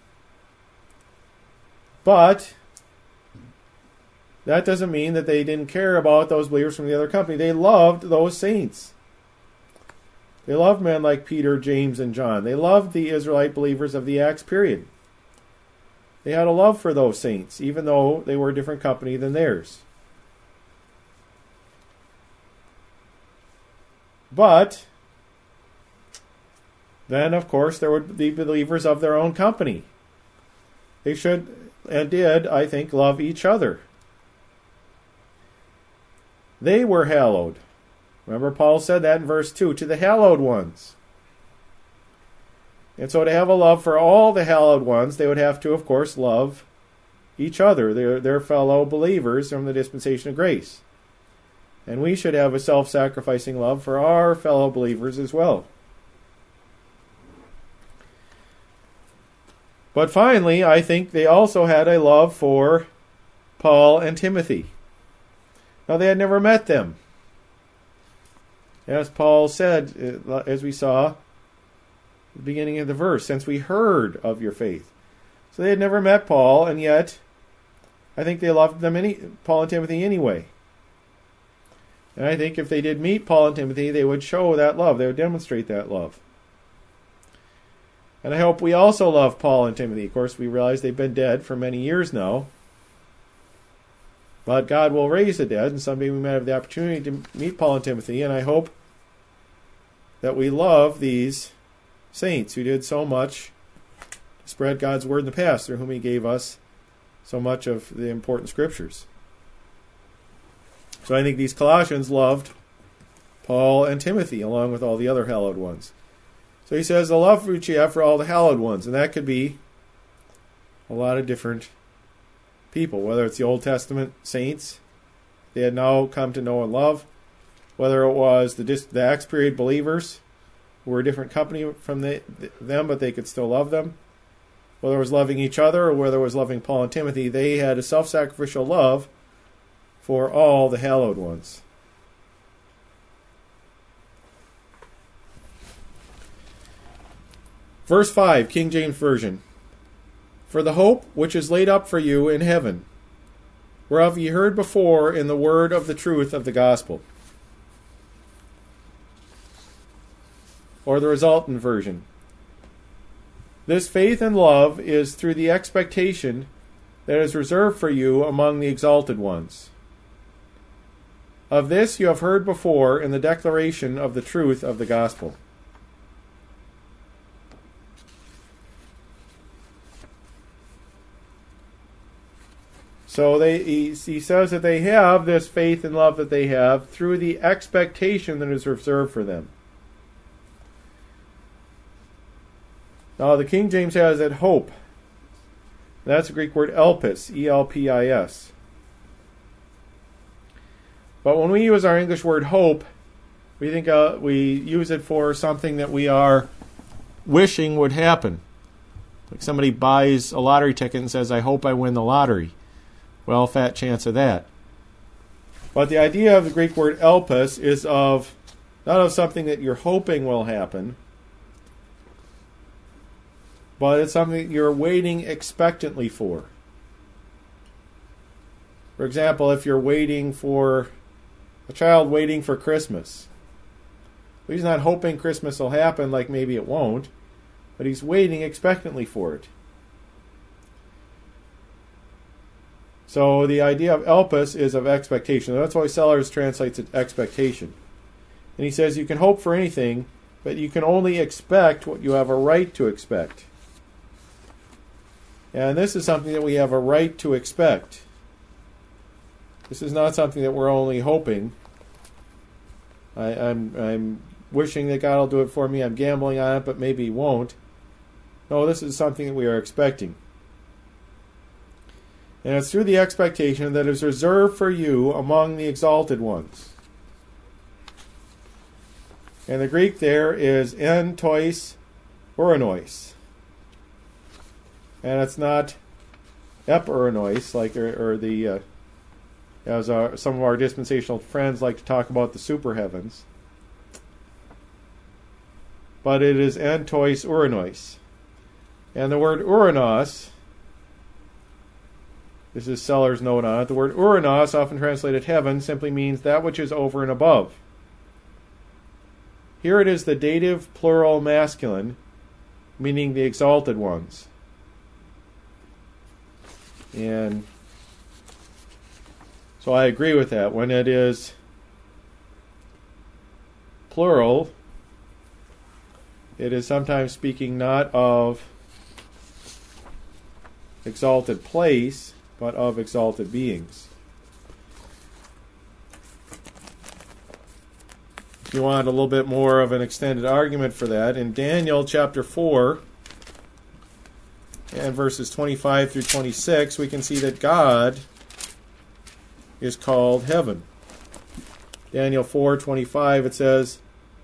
S2: But that doesn't mean that they didn't care about those believers from the other company. They loved those saints. They loved men like Peter, James, and John. They loved the Israelite believers of the Acts period. They had a love for those saints, even though they were a different company than theirs. But then, of course, there would be believers of their own company. They should and did, I think, love each other. They were hallowed. Remember, Paul said that in verse 2, to the hallowed ones. And so to have a love for all the hallowed ones, they would have to, of course, love each other, their fellow believers from the dispensation of grace. And we should have a self-sacrificing love for our fellow believers as well. But finally, I think they also had a love for Paul and Timothy. Now, they had never met them. As Paul said, as we saw at the beginning of the verse, since we heard of your faith. So they had never met Paul, and yet I think they loved them, Paul and Timothy, anyway. And I think if they did meet Paul and Timothy, they would show that love. They would demonstrate that love. And I hope we also love Paul and Timothy. Of course, we realize they've been dead for many years now. But God will raise the dead, and someday we might have the opportunity to meet Paul and Timothy. And I hope that we love these saints who did so much to spread God's word in the past, through whom he gave us so much of the important scriptures. So I think these Colossians loved Paul and Timothy, along with all the other hallowed ones. So he says the love which you have for all the hallowed ones, and that could be a lot of different people, whether it's the Old Testament saints they had now come to know and love, whether it was the Acts period believers who were a different company from them, but they could still love them, whether it was loving each other or whether it was loving Paul and Timothy. They had a self-sacrificial love for all the hallowed ones. Verse 5, King James Version. For the hope which is laid up for you in heaven, whereof ye heard before in the word of the truth of the gospel. Or the resultant version. This faith and love is through the expectation that is reserved for you among the exalted ones. Of this you have heard before in the declaration of the truth of the gospel. So he says that they have this faith and love that they have through the expectation that is reserved for them. Now the King James has it hope. That's the Greek word elpis, E-L-P-I-S. But when we use our English word hope, we think we use it for something that we are wishing would happen. Like somebody buys a lottery ticket and says, I hope I win the lottery. Well, fat chance of that. But the idea of the Greek word elpis is of not of something that you're hoping will happen, but it's something that you're waiting expectantly for. For example, if you're waiting for a child waiting for Christmas, well, he's not hoping Christmas will happen, like maybe it won't, but he's waiting expectantly for it. So the idea of elpis is of expectation. That's why Sellers translates it expectation. And he says you can hope for anything, but you can only expect what you have a right to expect. And this is something that we have a right to expect. This is not something that we're only hoping. I'm wishing that God will do it for me. I'm gambling on it, but maybe He won't. No, this is something that we are expecting. And it's through the expectation that is reserved for you among the exalted ones. And the Greek there is en tois uranos. And it's not ep-uranos, like as some of our dispensational friends like to talk about the super heavens. But it is en tois uranos. And the word uranos, this is Sellers' note on it. The word uranos, often translated heaven, simply means that which is over and above. Here it is the dative plural masculine, meaning the exalted ones. And so I agree with that. When it is plural, it is sometimes speaking not of exalted place, but of exalted beings. If you want a little bit more of an extended argument for that, in Daniel chapter 4 and verses 25 through 26, we can see that God is called heaven. Daniel 4:25, it says,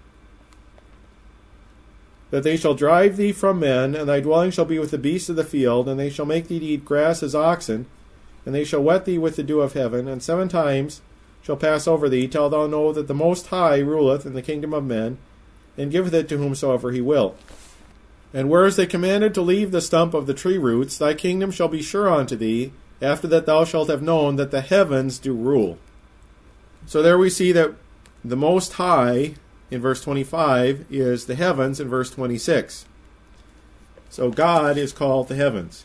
S2: that they shall drive thee from men, and thy dwelling shall be with the beasts of the field, and they shall make thee to eat grass as oxen, and they shall wet thee with the dew of heaven, and 7 times shall pass over thee, till thou know that the Most High ruleth in the kingdom of men, and giveth it to whomsoever he will. And whereas they commanded to leave the stump of the tree roots, thy kingdom shall be sure unto thee, after that thou shalt have known that the heavens do rule. So there we see that the Most High, in verse 25, is the heavens in verse 26. So God is called the heavens.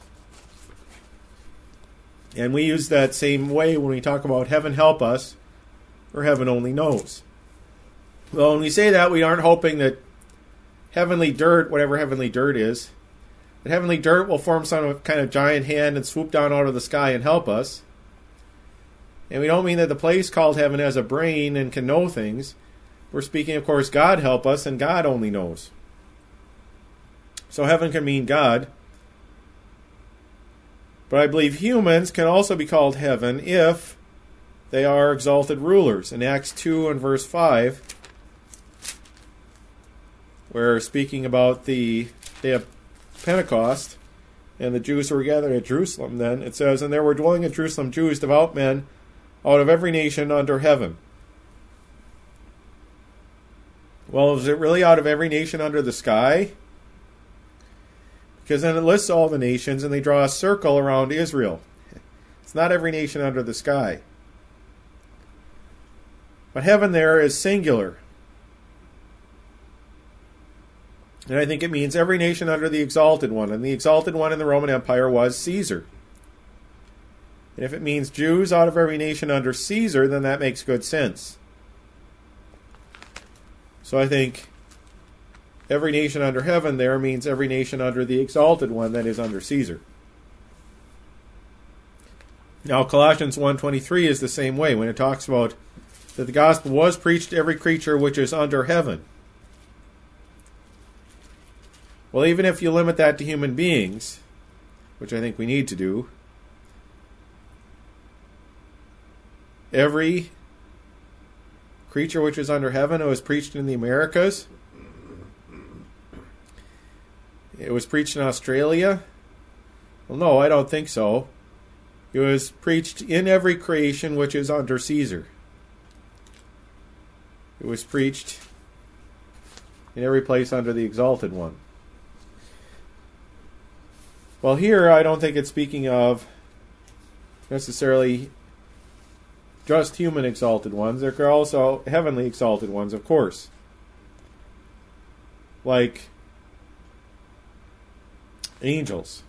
S2: And we use that same way when we talk about heaven help us, or heaven only knows. Well, when we say that, we aren't hoping that heavenly dirt, whatever heavenly dirt is, that heavenly dirt will form some kind of giant hand and swoop down out of the sky and help us. And we don't mean that the place called heaven has a brain and can know things. we're speaking, of course, God help us, and God only knows. So heaven can mean God. But I believe humans can also be called heaven if they are exalted rulers. In Acts 2 and verse 5, we're speaking about the day of Pentecost, and the Jews who were gathered at Jerusalem then, it says, "And there were dwelling in Jerusalem Jews, devout men, out of every nation under heaven." Well, is it really out of every nation under the sky? Because then it lists all the nations, and they draw a circle around Israel. It's not every nation under the sky. But heaven there is singular. And I think it means every nation under the exalted one. And the exalted one in the Roman Empire was Caesar. And if it means Jews out of every nation under Caesar, then that makes good sense. So I think every nation under heaven there means every nation under the exalted one, that is under Caesar. Now Colossians 1:23 is the same way when it talks about that the gospel was preached to every creature which is under heaven. Well, even if you limit that to human beings, which I think we need to do, every creature which is under heaven, it was preached in the Americas. It was preached in Australia. Well, no, I don't think so. It was preached in every creation which is under Caesar. It was preached in every place under the exalted one. Well, here I don't think it's speaking of necessarily just human exalted ones. There are also heavenly exalted ones, of course. Like angels.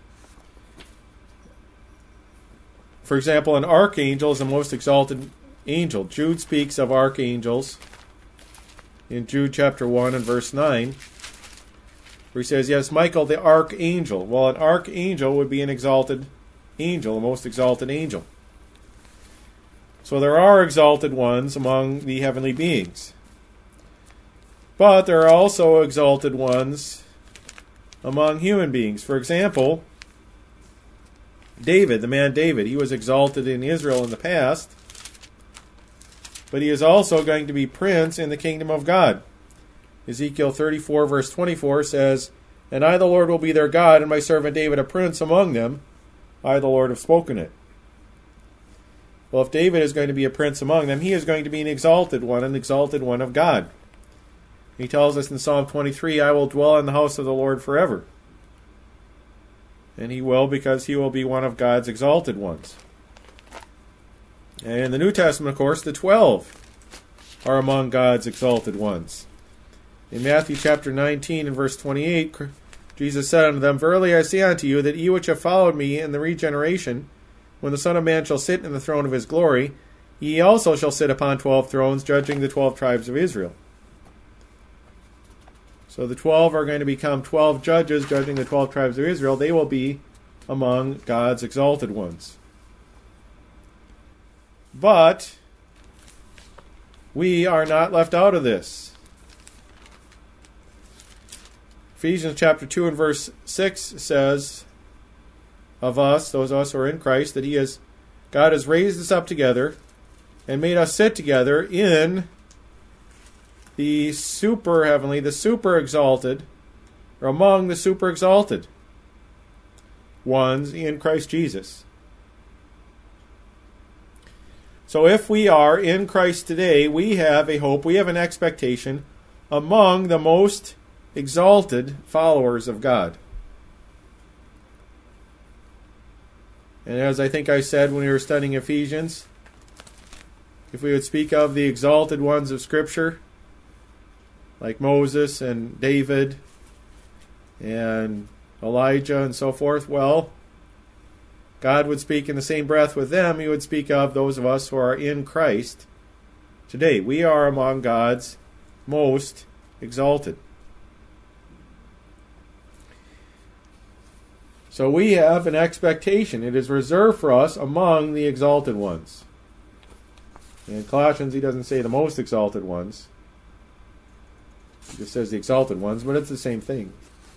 S2: For example, an archangel is the most exalted angel. Jude speaks of archangels in Jude chapter 1 and verse 9, where he says, "Yes, Michael the archangel." Well, an archangel would be an exalted angel, a most exalted angel. So there are exalted ones among the heavenly beings. But there are also exalted ones among human beings. For example, David, the man David, he was exalted in Israel in the past, but he is also going to be prince in the kingdom of God. Ezekiel 34 verse 24 says, "And I the Lord will be their God, and my servant David a prince among them. I the Lord have spoken it." Well, if David is going to be a prince among them, he is going to be an exalted one of God. He tells us in Psalm 23, "I will dwell in the house of the Lord forever." And he will, because he will be one of God's exalted ones. And in the New Testament, of course, the 12 are among God's exalted ones. In Matthew chapter 19 and verse 28, Jesus said unto them, "Verily I say unto you, that ye which have followed me in the regeneration, when the Son of Man shall sit in the throne of his glory, ye also shall sit upon 12 thrones, judging the 12 tribes of Israel." So the 12 are going to become 12 judges, judging the 12 tribes of Israel. They will be among God's exalted ones. But we are not left out of this. Ephesians chapter 2 and verse 6 says of us, those of us who are in Christ, that God has raised us up together and made us sit together in the super heavenly, the super exalted, or among the super exalted ones in Christ Jesus. So if we are in Christ today, we have a hope, we have an expectation among the most exalted followers of God. And as I think I said when we were studying Ephesians, if we would speak of the exalted ones of Scripture, like Moses and David and Elijah and so forth, well, God would speak in the same breath with them. He would speak of those of us who are in Christ today. We are among God's most exalted. So we have an expectation. It is reserved for us among the exalted ones. In Colossians, he doesn't say the most exalted ones. It just says the exalted ones, but it's the same thing.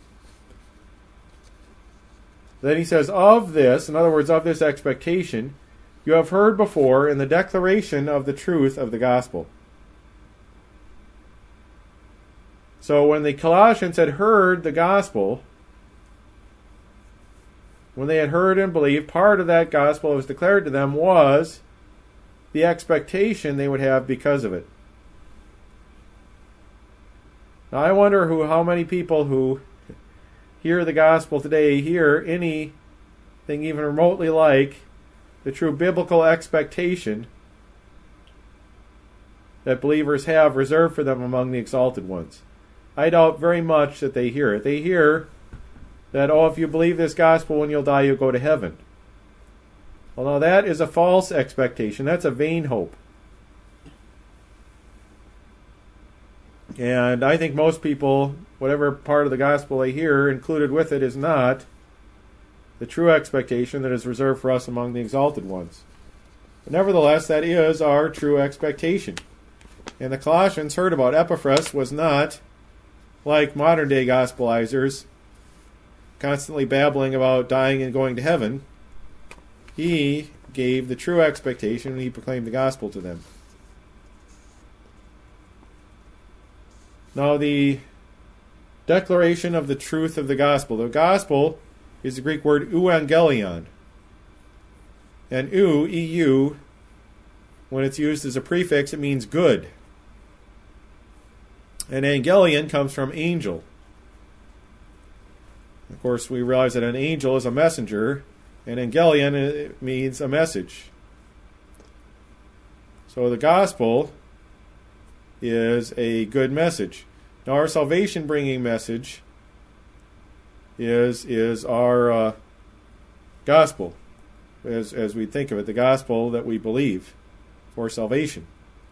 S2: Then he says, of this, in other words, of this expectation, you have heard before in the declaration of the truth of the gospel. So when the Colossians had heard the gospel, when they had heard and believed, part of that gospel that was declared to them was the expectation they would have because of it. Now I wonder how many people who hear the gospel today hear anything even remotely like the true biblical expectation that believers have reserved for them among the exalted ones. I doubt very much that they hear it. They hear that, if you believe this gospel, when you'll die, you'll go to heaven. Well, now that is a false expectation. That's a vain hope. And I think most people, whatever part of the gospel they hear, included with it is not the true expectation that is reserved for us among the exalted ones. But nevertheless, that is our true expectation. And the Colossians heard about Epaphras was not like modern day gospelizers, constantly babbling about dying and going to heaven. He gave the true expectation and he proclaimed the gospel to them. Now the declaration of the truth of the gospel. The gospel is the Greek word euangelion. And eu, when it's used as a prefix, it means good. And angelion comes from angel. Of course, we realize that an angel is a messenger, and angelion means a message. So the gospel is a good message. Now our salvation-bringing message is our gospel, as we think of it, the gospel that we believe for salvation.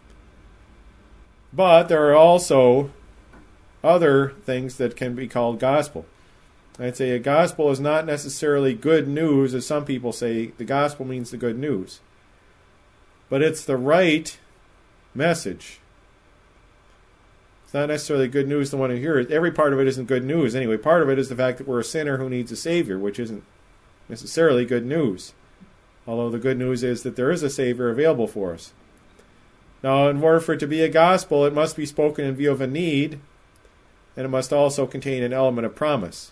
S2: But there are also other things that can be called gospel. I'd say a gospel is not necessarily good news, as some people say. The gospel means the good news. But it's the right message. It's not necessarily good news to the one who hears it. Every part of it isn't good news. Anyway, part of it is the fact that we're a sinner who needs a Savior, which isn't necessarily good news. Although the good news is that there is a Savior available for us. Now, in order for it to be a gospel, it must be spoken in view of a need, and it must also contain an element of promise.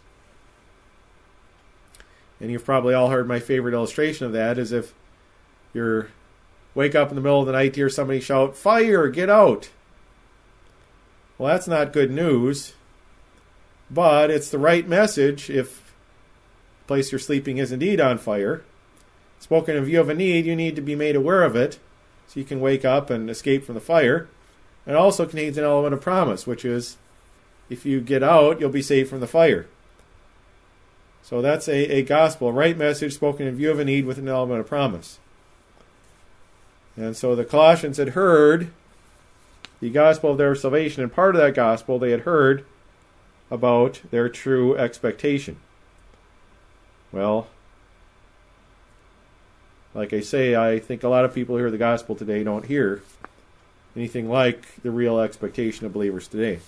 S2: And you've probably all heard my favorite illustration of that, is if you wake up in the middle of the night to hear somebody shout, "Fire, get out!" Well, that's not good news, but it's the right message if the place you're sleeping is indeed on fire. Spoken in view of a need, you need to be made aware of it, so you can wake up and escape from the fire. It also contains an element of promise, which is, if you get out, you'll be saved from the fire. So that's a gospel, a right message spoken in view of a need with an element of promise. And so the Colossians had heard the gospel of their salvation, and part of that gospel they had heard about their true expectation. Well, like I say, I think a lot of people who hear the gospel today don't hear anything like the real expectation of believers today.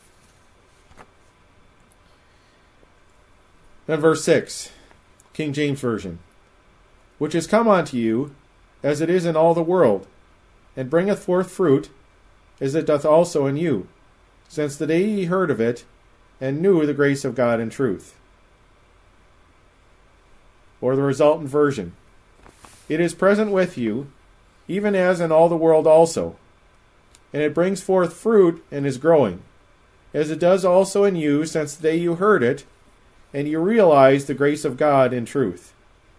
S2: Then verse 6, King James Version. Which is come unto you, as it is in all the world, and bringeth forth fruit, as it doth also in you, since the day ye heard of it, and knew the grace of God in truth. Or the resultant version. It is present with you, even as in all the world also, and it brings forth fruit and is growing, as it does also in you since the day you heard it, and you realize the grace of God in truth.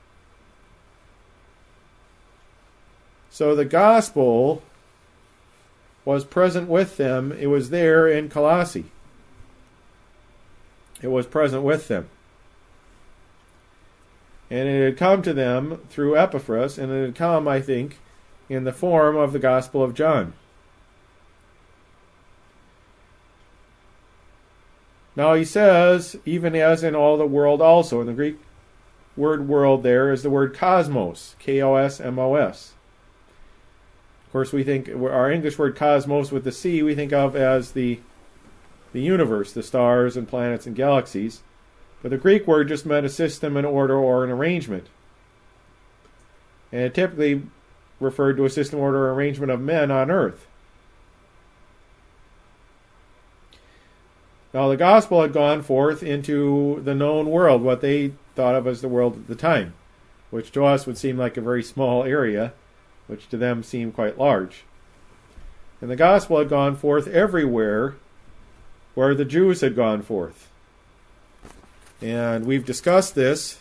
S2: So the gospel was present with them. It was there in Colossae. It was present with them. And it had come to them through Epaphras, and it had come, I think, in the form of the Gospel of John. Now he says, even as in all the world also. And the Greek word world there is the word cosmos, K-O-S-M-O-S. Of course, we think our English word cosmos with the C we think of as the the universe, the stars and planets and galaxies. But the Greek word just meant a system, an order, or an arrangement. And it typically referred to a system, order, or arrangement of men on earth. Now the gospel had gone forth into the known world, what they thought of as the world at the time, which to us would seem like a very small area, which to them seemed quite large. And the gospel had gone forth everywhere where the Jews had gone forth. And we've discussed this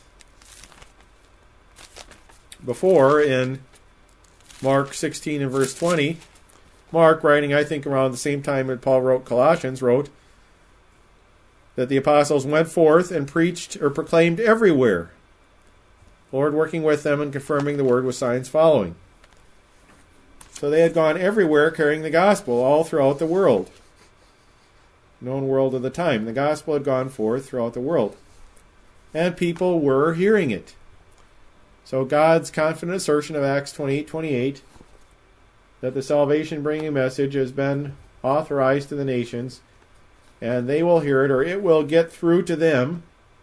S2: before in Mark 16 and verse 20. Mark, writing I think around the same time that Paul wrote Colossians, wrote that the apostles went forth and preached or proclaimed everywhere, Lord working with them and confirming the word with signs following. So they had gone everywhere carrying the gospel all throughout the world, known world of the time. The gospel had gone forth throughout the world, and people were hearing it. So God's confident assertion of Acts 28:28 that the salvation-bringing message has been authorized to the nations, and they will hear it, or it will get through to them.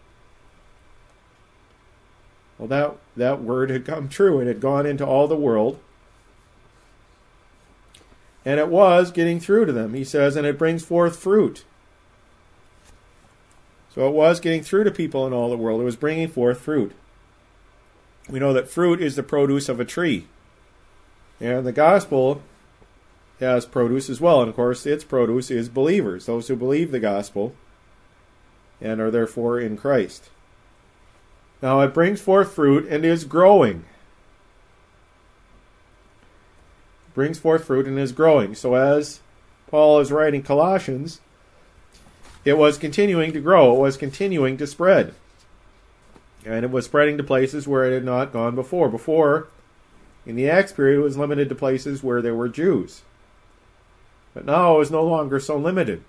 S2: Well, that word had come true. It had gone into all the world. And it was getting through to them, he says, and it brings forth fruit. So it was getting through to people in all the world. It was bringing forth fruit. We know that fruit is the produce of a tree. And the gospel has produce as well. And of course, its produce is believers, those who believe the gospel and are therefore in Christ. Now it brings forth fruit and is growing. Brings forth fruit and is growing. So as Paul is writing Colossians, it was continuing to grow. It was continuing to spread. And it was spreading to places where it had not gone before. Before, in the Acts period, it was limited to places where there were Jews. But now it was no longer so limited.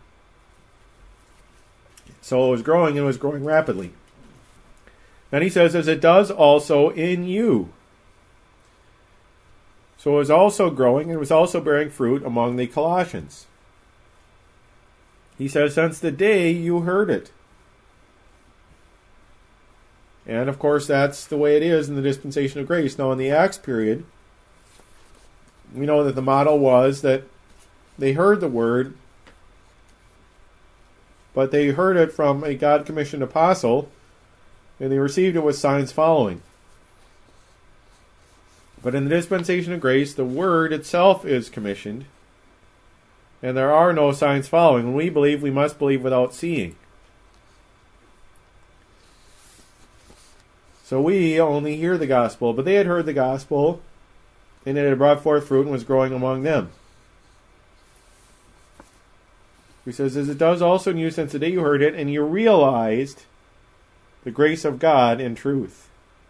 S2: So it was growing, and it was growing rapidly. Then he says, as it does also in you. So it was also growing, and it was also bearing fruit among the Colossians. He says, since the day you heard it. And of course, that's the way it is in the dispensation of grace. Now, in the Acts period, we know that the model was that they heard the word, but they heard it from a God-commissioned apostle, and they received it with signs following. But in the dispensation of grace, the word itself is commissioned, and there are no signs following. When we believe, we must believe without seeing. So we only hear the gospel, but they had heard the gospel, and it had brought forth fruit and was growing among them. He says, as it does also in you since the day you heard it, and you realized the grace of God in truth.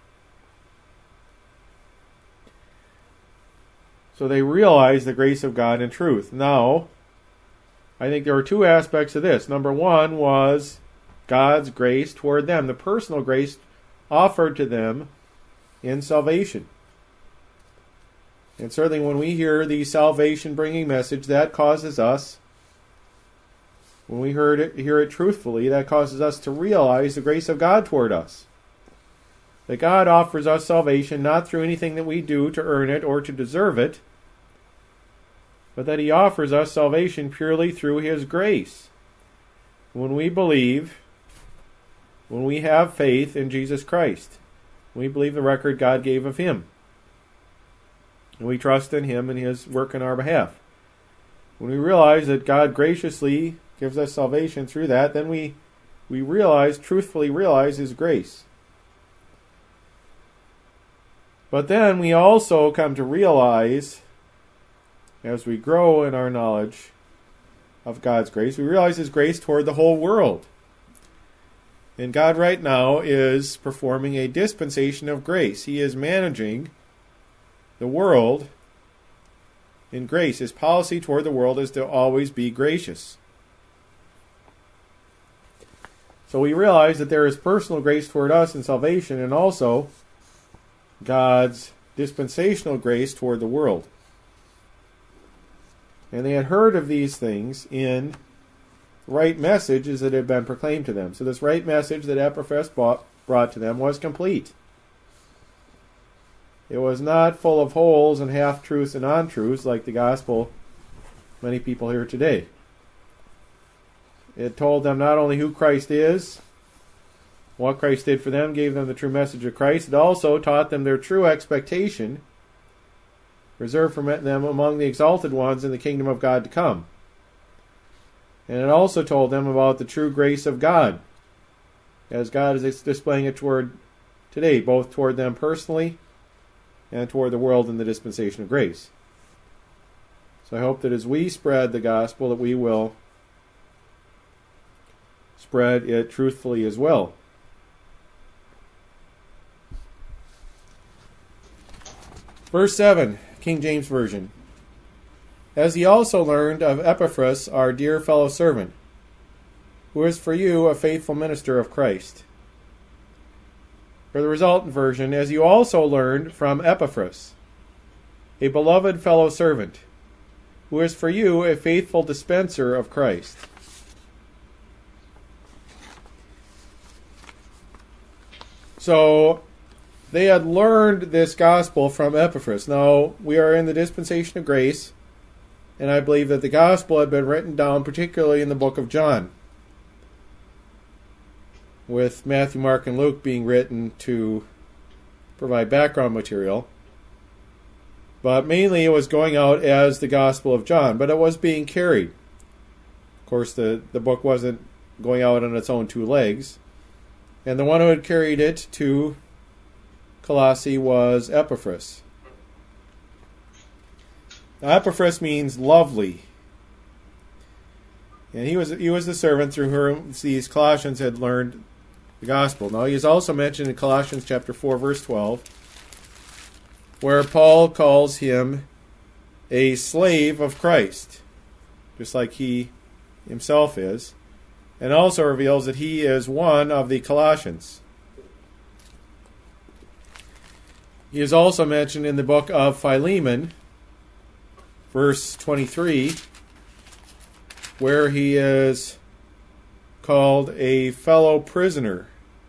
S2: So they realized the grace of God in truth. Now, I think there were two aspects of this. Number one was God's grace toward them, the personal grace offered to them in salvation. And certainly when we hear the salvation-bringing message, that causes us, when we hear it truthfully, that causes us to realize the grace of God toward us. That God offers us salvation not through anything that we do to earn it or to deserve it, but that He offers us salvation purely through His grace. When we believe, when we have faith in Jesus Christ, we believe the record God gave of Him, and we trust in Him and His work on our behalf. When we realize that God graciously gives us salvation through that, then we truthfully realize His grace. But then we also come to realize, as we grow in our knowledge of God's grace, we realize His grace toward the whole world. And God right now is performing a dispensation of grace. He is managing the world in grace. His policy toward the world is to always be gracious. So we realize that there is personal grace toward us in salvation, and also God's dispensational grace toward the world. And they had heard of these things in right messages that had been proclaimed to them. So this right message that Epaphras brought to them was complete. It was not full of holes and half-truths and untruths like the gospel many people hear today. It told them not only who Christ is, what Christ did for them, gave them the true message of Christ. It also taught them their true expectation, reserved for them among the exalted ones in the kingdom of God to come. And it also told them about the true grace of God, as God is displaying it toward today, both toward them personally and toward the world in the dispensation of grace. So I hope that as we spread the gospel, that we will spread it truthfully as well. Verse 7, King James Version. As ye also learned of Epaphras, our dear fellow servant, who is for you a faithful minister of Christ. For the resultant version, as you also learned from Epaphras, a beloved fellow servant, who is for you a faithful dispenser of Christ. So, they had learned this gospel from Epaphras. Now, we are in the dispensation of grace, and I believe that the gospel had been written down, particularly in the book of John, with Matthew, Mark, and Luke being written to provide background material. But mainly it was going out as the Gospel of John, but it was being carried. Of course, the book wasn't going out on its own two legs. And the one who had carried it to Colossae was Epaphras. Now, Epaphras means lovely. And he was the servant through whom these Colossians had learned the gospel. Now, he is also mentioned in Colossians chapter 4, verse 12, where Paul calls him a slave of Christ, just like he himself is, and also reveals that he is one of the Colossians. He is also mentioned in the book of Philemon, verse 23, where he is called a fellow prisoner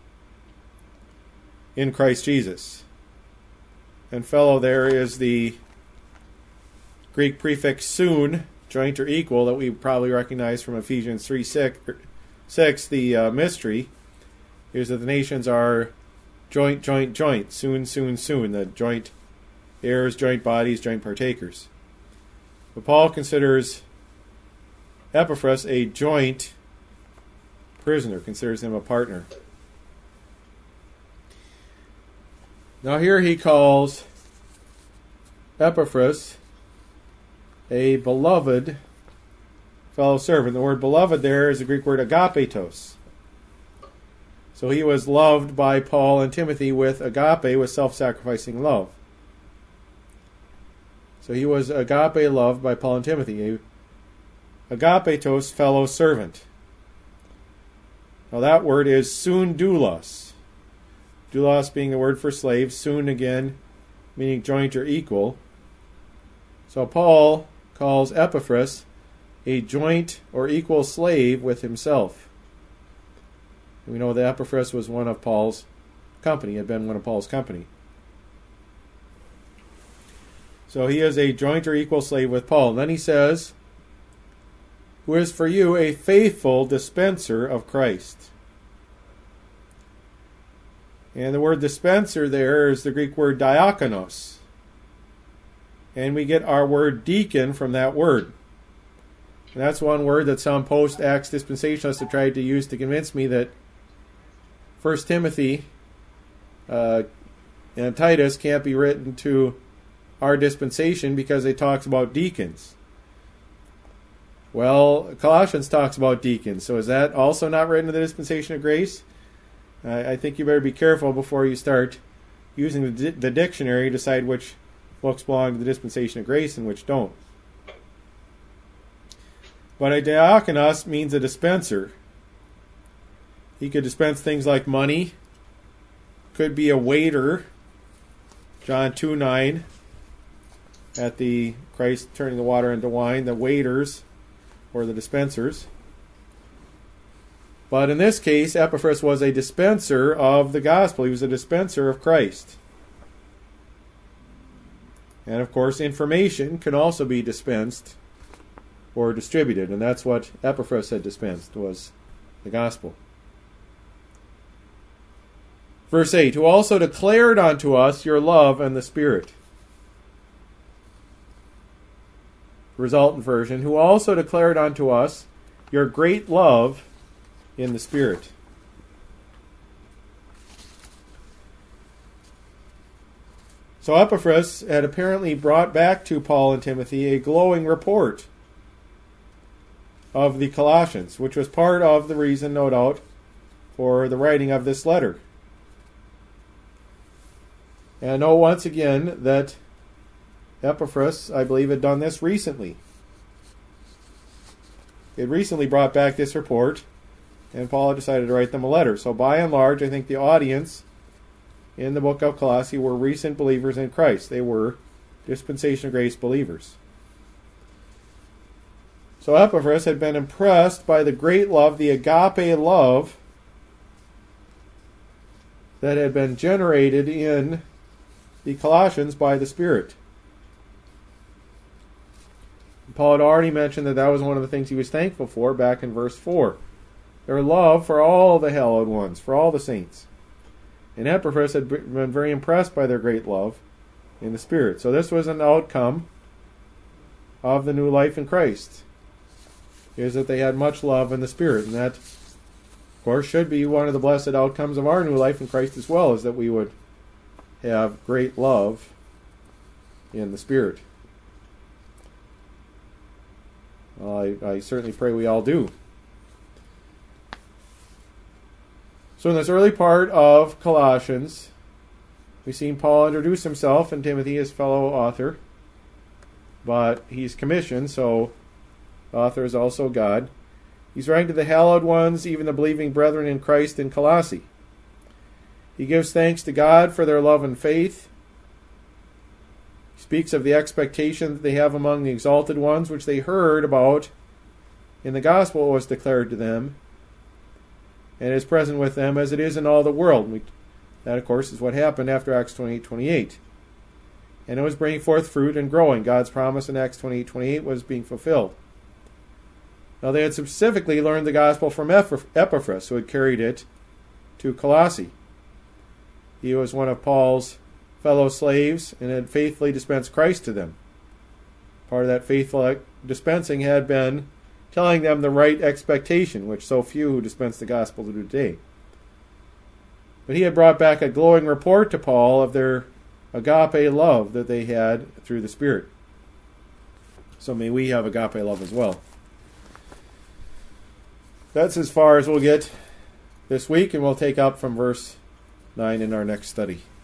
S2: in Christ Jesus. And fellow there is the Greek prefix soon, joint or equal, that we probably recognize from Ephesians 3:6. The mystery is that the nations are joint, joint, joint, soon, soon, soon, the joint heirs, joint bodies, joint partakers. But Paul considers Epaphras a joint prisoner, considers him a partner. Now here he calls Epaphras a beloved fellow servant. The word beloved there is the Greek word agapetos. So he was loved by Paul and Timothy with agape, with self-sacrificing love. So he was agape loved by Paul and Timothy, a agapetos fellow servant. Now that word is soon doulos. Doulos being the word for slave, soon again meaning joint or equal. So Paul calls Epaphras a joint or equal slave with himself. And we know that Epaphras was one of Paul's company, had been one of Paul's company. So he is a joint or equal slave with Paul. And then he says, who is for you a faithful dispenser of Christ. And the word dispenser there is the Greek word diakonos. And we get our word deacon from that word. And that's one word that some post-Acts dispensationalists have tried to use to convince me that 1 Timothy and Titus can't be written to our dispensation because it talks about deacons. Well, Colossians talks about deacons, so is that also not written to the dispensation of grace? I think you better be careful before you start using the dictionary to decide which books belong to the dispensation of grace and which don't. But a diakonos means a dispenser. He could dispense things like money, could be a waiter, John 2:9, at the Christ turning the water into wine, the waiters or the dispensers. But in this case, Epaphras was a dispenser of the gospel. He was a dispenser of Christ. And of course, information can also be dispensed or distributed, and that's what Epaphras had dispensed, was the gospel. Verse 8, who also declared unto us your love and the Spirit. Resultant version, who also declared unto us your great love in the Spirit. So Epaphras had apparently brought back to Paul and Timothy a glowing report of the Colossians, which was part of the reason, no doubt, for the writing of this letter. And I know once again that Epaphras, I believe, had done this recently. He had recently brought back this report, and Paul had decided to write them a letter. So by and large, I think the audience in the book of Colossae were recent believers in Christ. They were dispensation of grace believers. So Epaphras had been impressed by the great love, the agape love, that had been generated in the Colossians by the Spirit. Paul had already mentioned that was one of the things he was thankful for back in verse 4. Their love for all the hallowed ones, for all the saints. And Epaphras had been very impressed by their great love in the Spirit. So this was an outcome of the new life in Christ, is that they had much love in the Spirit. And that, of course, should be one of the blessed outcomes of our new life in Christ as well, is that we would have great love in the Spirit. Well, I certainly pray we all do. So in this early part of Colossians, we've seen Paul introduce himself and Timothy, his fellow author. But he's commissioned, so the author is also God. He's writing to the hallowed ones, even the believing brethren in Christ in Colossae. He gives thanks to God for their love and faith. He speaks of the expectation that they have among the exalted ones, which they heard about in the gospel was declared to them, and is present with them as it is in all the world. That, of course, is what happened after Acts 28:28. And it was bringing forth fruit and growing. God's promise in Acts 28:28 was being fulfilled. Now they had specifically learned the gospel from Epaphras, who had carried it to Colossae. He was one of Paul's fellow slaves and had faithfully dispensed Christ to them. Part of that faithful dispensing had been telling them the right expectation, which so few who dispense the gospel do today. But he had brought back a glowing report to Paul of their agape love that they had through the Spirit. So may we have agape love as well. That's as far as we'll get this week, and we'll take up from verse 9 in our next study.